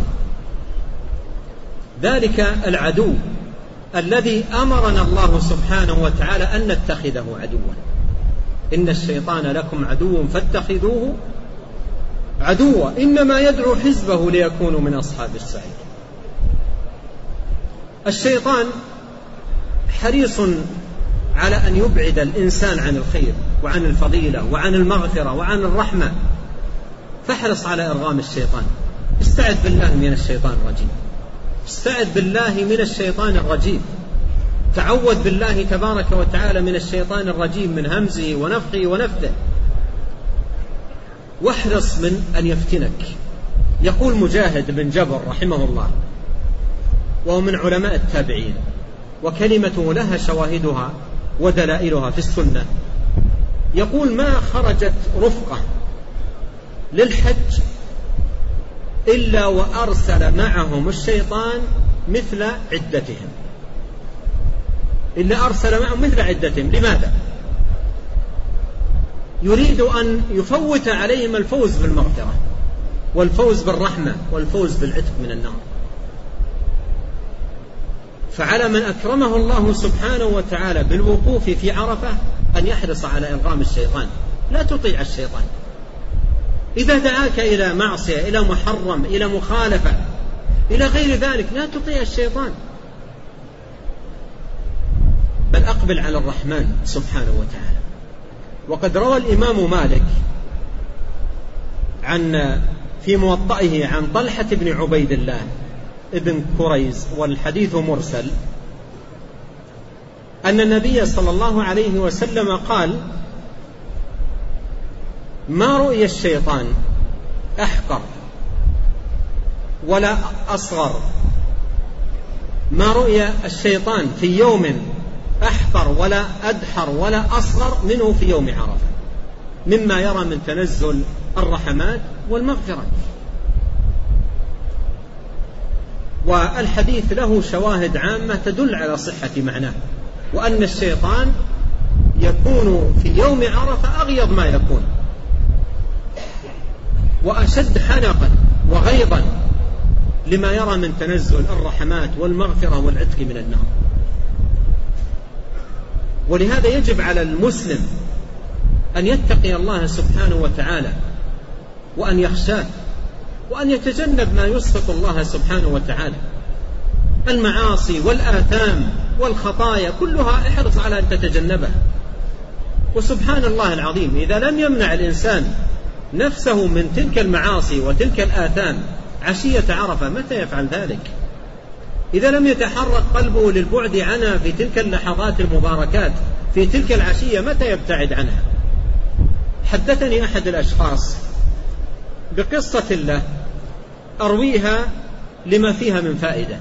ذلك العدو الذي أمرنا الله سبحانه وتعالى أن نتخذه عدوا. إن الشيطان لكم عدو فاتخذوه عدوا إنما يدعو حزبه ليكونوا من أصحاب السعير. الشيطان حريص على أن يبعد الإنسان عن الخير وعن الفضيلة وعن المغفرة وعن الرحمة، فاحرص على إرغام الشيطان. استعذ بالله من الشيطان الرجيم، استعذ بالله من الشيطان الرجيم، تعوذ بالله تبارك وتعالى من الشيطان الرجيم، من همزه ونفخه ونفثه، واحرص من أن يفتنك. يقول مجاهد بن جبر رحمه الله، وهو من علماء التابعين، وكلمته لها شواهدها ودلائلها في السنة، يقول: ما خرجت رفقة للحج إلا وأرسل معهم الشيطان مثل عدتهم، إلا أرسل معهم مثل عدتهم. لماذا؟ يريد أن يفوت عليهم الفوز بالمغفرة والفوز بالرحمة والفوز بالعتق من النار. فعلى من أكرمه الله سبحانه وتعالى بالوقوف في عرفة أن يحرص على إرغام الشيطان. لا تطيع الشيطان إذا دعاك إلى معصية، إلى محرم، إلى مخالفة، إلى غير ذلك، لا تطيع الشيطان، بل أقبل على الرحمن سبحانه وتعالى. وقد روى الإمام مالك في موطئه عن طلحة بن عبيد الله ابن كريز، والحديث مرسل، أن النبي صلى الله عليه وسلم قال: ما رؤي الشيطان أحقر ولا أصغر، ما رؤي الشيطان في يوم أحقر ولا أدحر ولا أصغر منه في يوم عرفة، مما يرى من تنزل الرحمات والمغفرة. والحديث له شواهد عامة تدل على صحة معناه، وأن الشيطان يكون في يوم عرفة أغيظ ما يكون، وأشد حنقا وغيظا لما يرى من تنزل الرحمات والمغفرة والعتق من النار. ولهذا يجب على المسلم أن يتقي الله سبحانه وتعالى، وأن يخشاه، وأن يتجنب ما يسخط الله سبحانه وتعالى. المعاصي والآثام والخطايا كلها احرص على أن تتجنبها. وسبحان الله العظيم، إذا لم يمنع الإنسان نفسه من تلك المعاصي وتلك الآثام عشية عرفة، متى يفعل ذلك؟ إذا لم يتحرك قلبه للبعد عنها في تلك اللحظات المباركات في تلك العشية، متى يبتعد عنها؟ حدثني أحد الأشخاص بقصة له أرويها لما فيها من فائدة،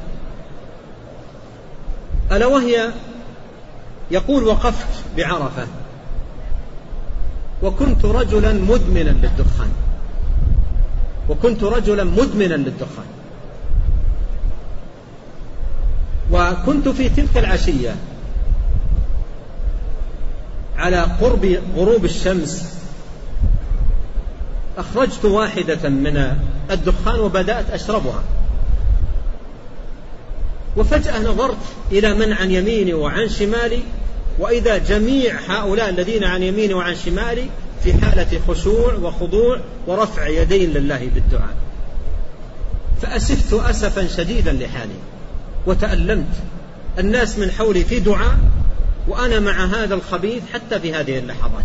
ألا وهي يقول: وقفت بعرفة وكنت رجلا مدمنا للدخان، وكنت في تلك العشية على قرب غروب الشمس، أخرجت واحدة من الدخان وبدأت أشربها، وفجأة نظرت إلى من عن يميني وعن شمالي، وإذا جميع هؤلاء الذين عن يميني وعن شمالي في حالة خشوع وخضوع ورفع يدين لله بالدعاء. فأسفت أسفا شديدا لحالي وتألمت. الناس من حولي في دعاء وأنا مع هذا الخبيث حتى في هذه اللحظات.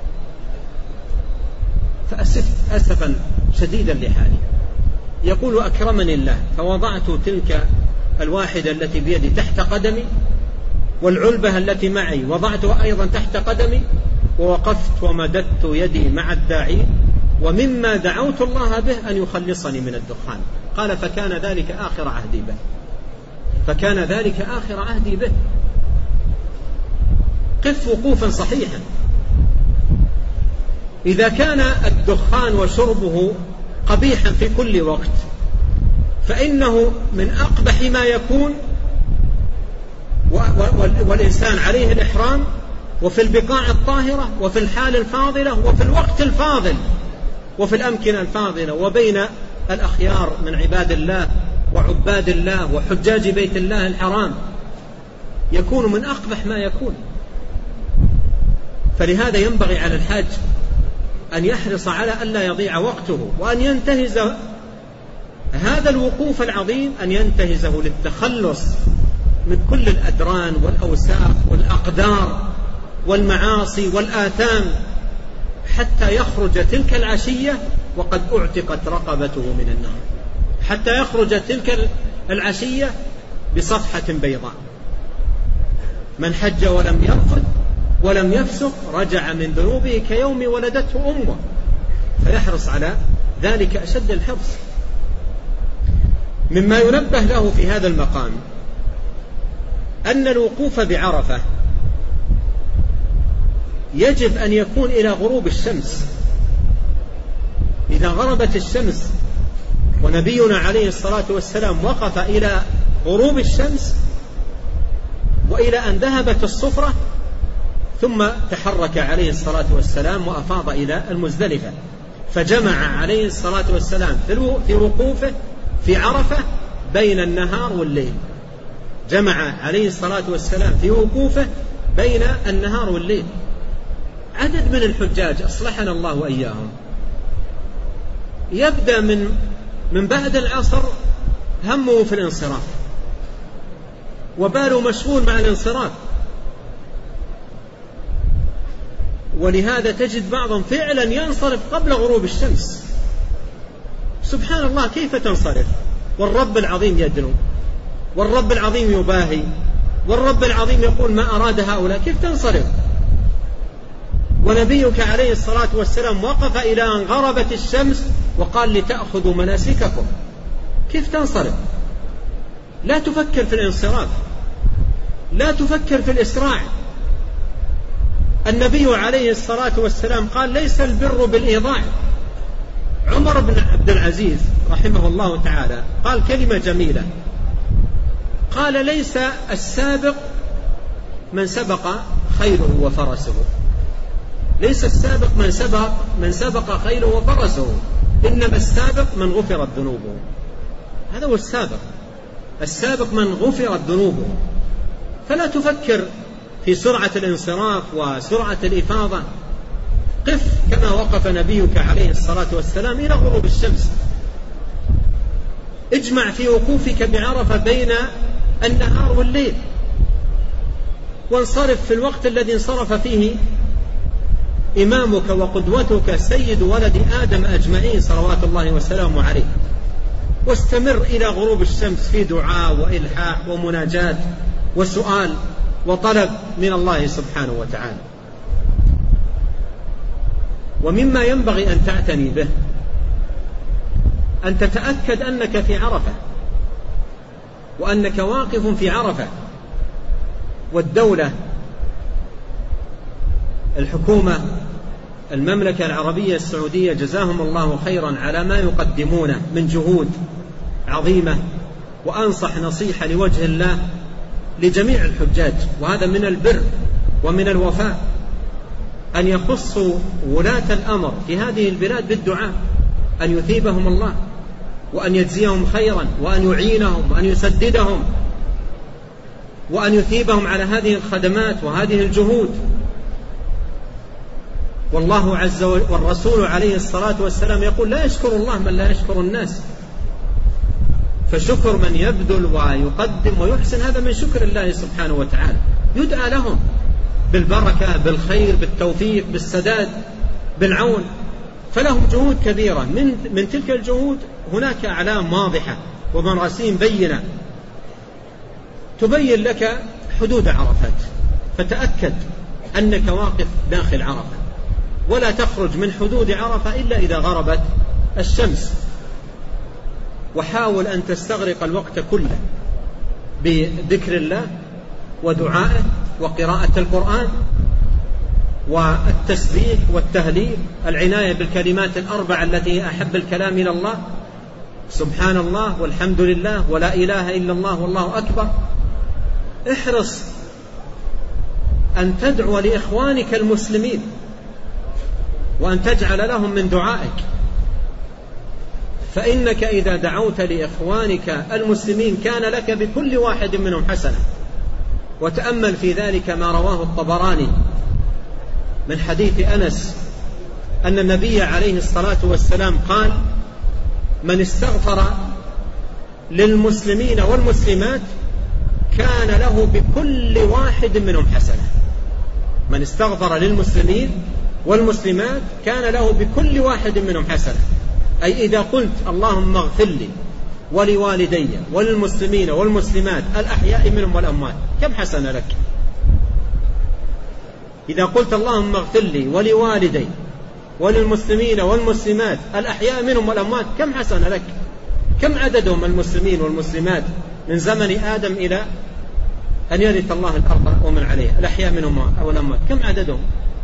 فأسفت أسفا شديدا لحالي. يقول أكرمني الله فوضعت تلك الواحدة التي بيدي تحت قدمي، والعلبة التي معي وضعتها أيضا تحت قدمي، ووقفت ومددت يدي مع الداعي، ومما دعوت الله به أن يخلصني من الدخان. قال فكان ذلك آخر عهدي به. فكان ذلك آخر عهدي به. قف وقوفا صحيحا. إذا كان الدخان وشربه قبيحا في كل وقت، فإنه من أقبح ما يكون، والإنسان عليه الإحرام، وفي البقاع الطاهرة، وفي الحال الفاضلة، وفي الوقت الفاضل، وفي الأمكنة الفاضلة، وبين الأخيار من عباد الله وعباد الله وحجاج بيت الله الحرام، يكون من أقبح ما يكون. فلهذا ينبغي على الحاج أن يحرص على ألا يضيع وقته، وأن ينتهز هذا الوقوف العظيم، أن ينتهزه للتخلص من كل الأدران والأوساخ والأقدار والمعاصي والآثام، حتى يخرج تلك العشية وقد أعتقت رقبته من النار، حتى يخرج تلك العشية بصفحة بيضاء. من حج ولم يرفث ولم يفسق رجع من ذنوبه كيوم ولدته أمه. فيحرص على ذلك أشد الحرص. مما ينبه له في هذا المقام أن الوقوف بعرفة يجب أن يكون إلى غروب الشمس. إذا غربت الشمس ونبينا عليه الصلاة والسلام وقف إلى غروب الشمس وإلى أن ذهبت الصفرة، ثم تحرك عليه الصلاة والسلام وأفاض إلى المزدلفة، فجمع عليه الصلاة والسلام في وقوفه في عرفة بين النهار والليل. جمع عليه الصلاة والسلام في وقوفه بين النهار والليل. عدد من الحجاج أصلحنا الله وإياهم يبدأ من بعد العصر همه في الانصراف وباله مشغول مع الانصراف، ولهذا تجد بعضهم فعلا ينصرف قبل غروب الشمس. سبحان الله، كيف تنصرف والرب العظيم يدنو، والرب العظيم يباهي، والرب العظيم يقول ما أراد هؤلاء؟ كيف تنصرف ونبيك عليه الصلاة والسلام وقف إلى أن غربت الشمس وقال لتأخذوا مناسككم؟ كيف تنصرف؟ لا تفكر في الانصراف، لا تفكر في الإسراع. النبي عليه الصلاة والسلام قال ليس البر بالإيضاع. عمر بن عبد العزيز رحمه الله تعالى قال كلمة جميلة، قال ليس السابق من سبق خيله وفرسه، ليس السابق من سبق خيله وفرسه، إنما السابق من غفرت ذنوبه. هذا هو السابق، السابق من غفرت ذنوبه. فلا تفكر في سرعة الانصراف وسرعة الإفاضة. قف كما وقف نبيك عليه الصلاة والسلام إلى غروب الشمس. اجمع في وقوفك بعرفة بين النهار والليل، وانصرف في الوقت الذي انصرف فيه إمامك وقدوتك سيد ولد آدم أجمعين صلوات الله وسلامه عليه. واستمر إلى غروب الشمس في دعاء وإلحاح ومناجاة وسؤال وطلب من الله سبحانه وتعالى. ومما ينبغي أن تعتني به أن تتأكد أنك في عرفة وأنك واقف في عرفة. والدولة، الحكومة، المملكة العربية السعودية جزاهم الله خيرا على ما يقدمونه من جهود عظيمة. وأنصح نصيحة لوجه الله لجميع الحجاج، وهذا من البر ومن الوفاء، أن يخصوا ولاة الأمر في هذه البلاد بالدعاء، أن يثيبهم الله وأن يجزيهم خيرا وأن يعينهم وأن يسددهم وأن يثيبهم على هذه الخدمات وهذه الجهود. والله عز وجل والرسول عليه الصلاة والسلام يقول لا يشكر الله من لا يشكر الناس. فشكر من يبذل ويقدم ويحسن هذا من شكر الله سبحانه وتعالى. يدعى لهم بالبركة، بالخير، بالتوفيق، بالسداد، بالعون. فلهم جهود كبيرة. من تلك الجهود هناك أعلام واضحة ومراسيم بينة تبين لك حدود عرفات، فتأكد أنك واقف داخل عرفة، ولا تخرج من حدود عرفة إلا إذا غربت الشمس. وحاول أن تستغرق الوقت كله بذكر الله ودعائه وقراءة القرآن والتسبيح والتهليل، العناية بالكلمات الأربع التي هي أحب الكلام إلى الله: سبحان الله والحمد لله ولا إله إلا الله والله أكبر. احرص أن تدعو لإخوانك المسلمين وأن تجعل لهم من دعائك، فإنك إذا دعوت لإخوانك المسلمين كان لك بكل واحد منهم حسنة. وتأمل في ذلك ما رواه الطبراني من حديث أنس أن النبي عليه الصلاة والسلام قال: من استغفر للمسلمين والمسلمات كان له بكل واحد منهم حسنة. من استغفر للمسلمين والمسلمات كان له بكل واحد منهم حسنة. أي إذا قلت اللهم اغفر لي ولوالدي وللمسلمين والمسلمات الأحياء منهم والأموات، كم حسنة لك؟ إذا قلت اللهم اغفر لي ولوالدي وللمسلمين والمسلمات الأحياء منهم والأموات، كم حسنة لك؟ كم عددهم المسلمين والمسلمات من زمن آدم إلى أن يرث الله الأرض ومن عليها، الأحياء منهم والأموات، كم عددهم؟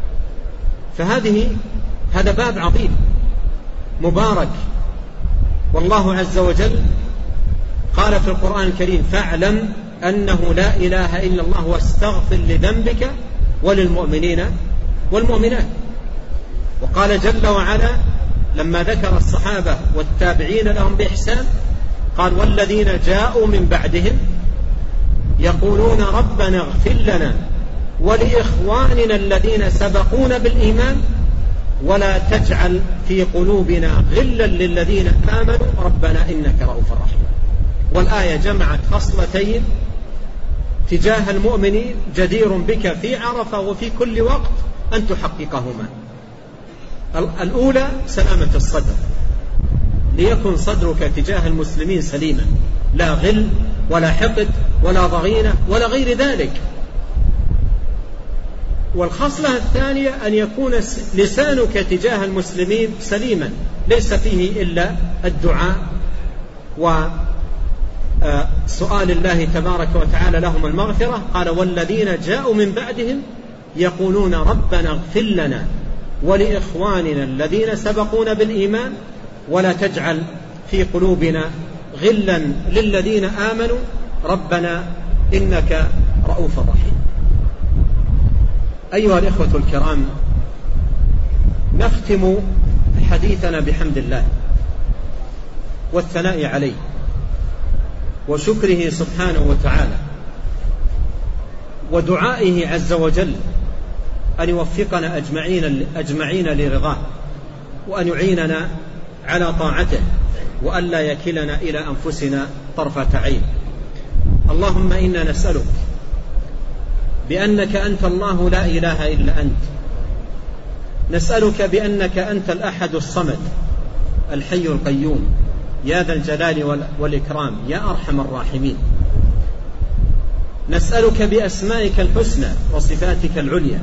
هذا باب عظيم مبارك. والله عز وجل قال في القرآن الكريم: فاعلم أنه لا إله إلا الله واستغفر لذنبك وللمؤمنين والمؤمنات. وقال جل وعلا لما ذكر الصحابة والتابعين لهم بإحسان قال: والذين جاءوا من بعدهم يقولون ربنا اغفر لنا ولإخواننا الذين سبقونا بالإيمان ولا تجعل في قلوبنا غلا للذين آمنوا ربنا إنك رؤوف رحيم. والآية جمعت خصلتين تجاه المؤمنين جدير بك في عرفة وفي كل وقت أن تحققهما. الأولى سلامة الصدر، ليكن صدرك تجاه المسلمين سليما، لا غل ولا حقد ولا ضغينة ولا غير ذلك. والخصلة الثانية أن يكون لسانك تجاه المسلمين سليما، ليس فيه إلا الدعاء وسؤال الله تبارك وتعالى لهم المغفرة. قال: والذين جاءوا من بعدهم يقولون ربنا اغفر لنا ولإخواننا الذين سبقونا بالإيمان ولا تجعل في قلوبنا غلا للذين آمنوا ربنا إنك رؤوف رحيم. أيها الإخوة الكرام، نختم حديثنا بحمد الله والثناء عليه وشكره سبحانه وتعالى ودعائه عز وجل أن يوفقنا أجمعين لرضاه، وأن يعيننا على طاعته، وأن لا يكلنا إلى أنفسنا طرفة عين. اللهم إنا نسألك بأنك أنت الله لا إله إلا أنت، نسألك بأنك أنت الأحد الصمد الحي القيوم يا ذا الجلال والإكرام يا أرحم الراحمين. نسألك بأسمائك الحسنى وصفاتك العليا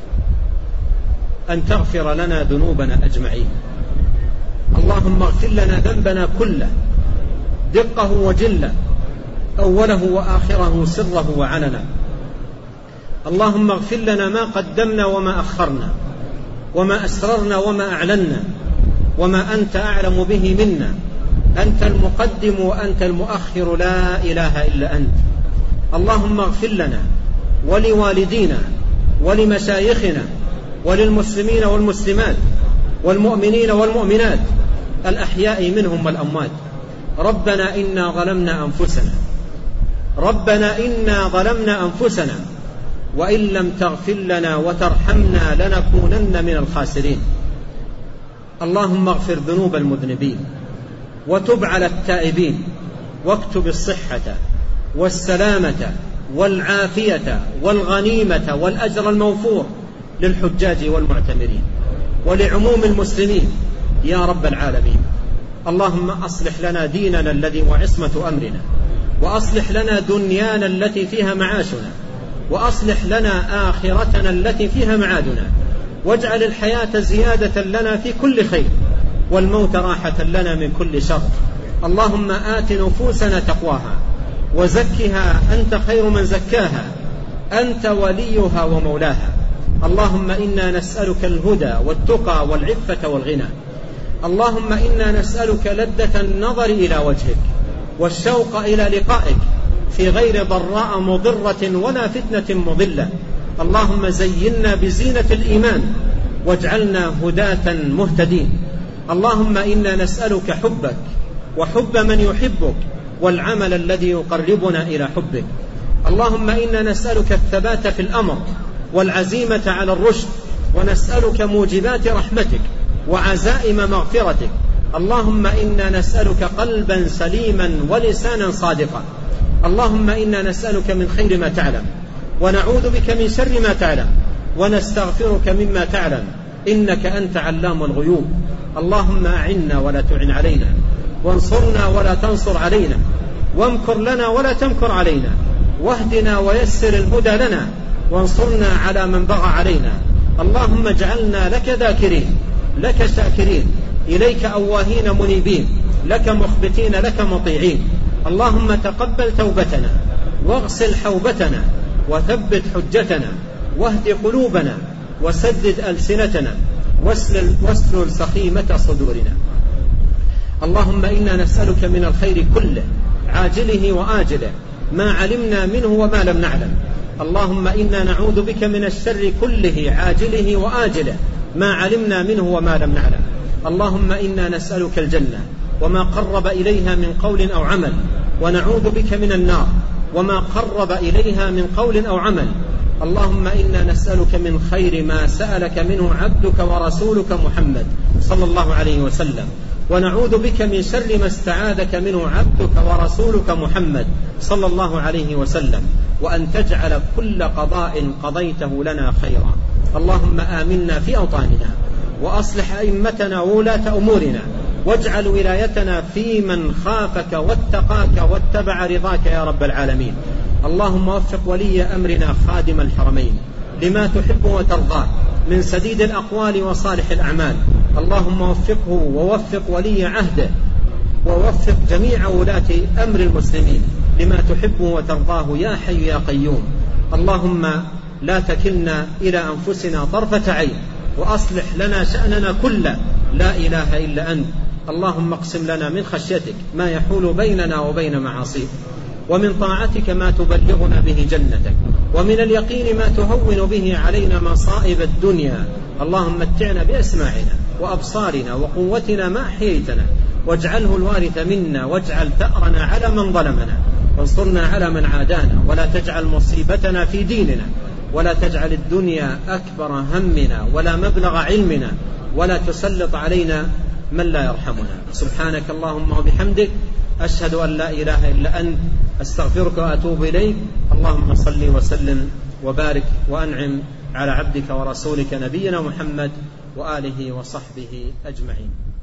أن تغفر لنا ذنوبنا أجمعين. اللهم اغفر لنا ذنبنا كله دقه وجله، أوله وآخره، سره وعلنا. اللهم اغفر لنا ما قدمنا وما أخرنا، وما أسررنا وما أعلنا، وما أنت أعلم به منا. أنت المقدم وأنت المؤخر، لا إله إلا أنت. اللهم اغفر لنا ولوالدينا ولمشايخنا وللمسلمين والمسلمات والمؤمنين والمؤمنات الأحياء منهم والأموات. ربنا إنا ظلمنا أنفسنا وإن لم تغفر لنا وترحمنا لنكونن من الخاسرين. اللهم اغفر ذنوب المذنبين وتب على التائبين، واكتب الصحة والسلامة والعافية والغنيمة والأجر الموفور للحجاج والمعتمرين ولعموم المسلمين يا رب العالمين. اللهم أصلح لنا ديننا الذي هو عصمة أمرنا، وأصلح لنا دنيانا التي فيها معاشنا، وأصلح لنا آخرتنا التي فيها معادنا، واجعل الحياة زيادة لنا في كل خير، والموت راحة لنا من كل شر. اللهم آت نفوسنا تقواها وزكها أنت خير من زكاها، أنت وليها ومولاها. اللهم إنا نسألك الهدى والتقى والعفة والغنى. اللهم إنا نسألك لذة النظر إلى وجهك والشوق إلى لقائك في غير ضراء مضرة ولا فتنة مضلة. اللهم زينا بزينة الإيمان واجعلنا هداة مهتدين. اللهم إنا نسألك حبك وحب من يحبك والعمل الذي يقربنا إلى حبك. اللهم إنا نسألك الثبات في الأمر والعزيمة على الرشد، ونسألك موجبات رحمتك وعزائم مغفرتك. اللهم إنا نسألك قلبا سليما ولسانا صادقا. اللهم إنا نسألك من خير ما تعلم ونعوذ بك من شر ما تعلم ونستغفرك مما تعلم، إنك أنت علام الغيوب. اللهم أعنا ولا تعن علينا، وانصرنا ولا تنصر علينا، وامكر لنا ولا تمكر علينا، واهدنا ويسر الهدى لنا، وانصرنا على من بغى علينا. اللهم اجعلنا لك ذاكرين، لك شاكرين، إليك أواهين منيبين، لك مخبتين، لك مطيعين. اللهم تقبل توبتنا واغسل حوبتنا وثبت حجتنا واهد قلوبنا وسدد ألسنتنا واسلل سخيمة صدورنا. اللهم إنا نسألك من الخير كله عاجله وآجله ما علمنا منه وما لم نعلم. اللهم إنا نعوذ بك من الشر كله عاجله وآجله ما علمنا منه وما لم نعلم. اللهم إنا نسألك الجنة وما قرب إليها من قول أو عمل، ونعوذ بك من النار وما قرب إليها من قول أو عمل. اللهم إنا نسألك من خير ما سألك منه عبدك ورسولك محمد صلى الله عليه وسلم، ونعوذ بك من شر ما استعاذك منه عبدك ورسولك محمد صلى الله عليه وسلم، وأن تجعل كل قضاء قضيته لنا خيرا. اللهم آمنا في أوطاننا، وأصلح أئمتنا وولاة أمورنا، واجعل ولايتنا في من خافك واتقاك واتبع رضاك يا رب العالمين. اللهم وفق ولي أمرنا خادم الحرمين لما تحب وترضاه من سديد الأقوال وصالح الأعمال. اللهم وفقه ووفق ولي عهده ووفق جميع ولاة أمر المسلمين لما تحب وترضاه يا حي يا قيوم. اللهم لا تكلنا إلى أنفسنا طرفة عين، وأصلح لنا شأننا كله، لا إله إلا أنت. اللهم اقسم لنا من خشيتك ما يحول بيننا وبين معاصيك، ومن طاعتك ما تبلغنا به جنتك، ومن اليقين ما تهون به علينا مصائب الدنيا. اللهم متعنا بأسماعنا وأبصارنا وقوتنا ما أحييتنا، واجعله الوارث منا، واجعل ثأرنا على من ظلمنا، وانصرنا على من عادانا، ولا تجعل مصيبتنا في ديننا، ولا تجعل الدنيا أكبر همنا ولا مبلغ علمنا، ولا تسلط علينا من لا يرحمنا. سبحانك اللهم وبحمدك، أشهد أن لا إله إلا أنت، أستغفرك وأتوب إليك. اللهم صل وسلم وبارك وأنعم على عبدك ورسولك نبينا محمد وآله وصحبه أجمعين.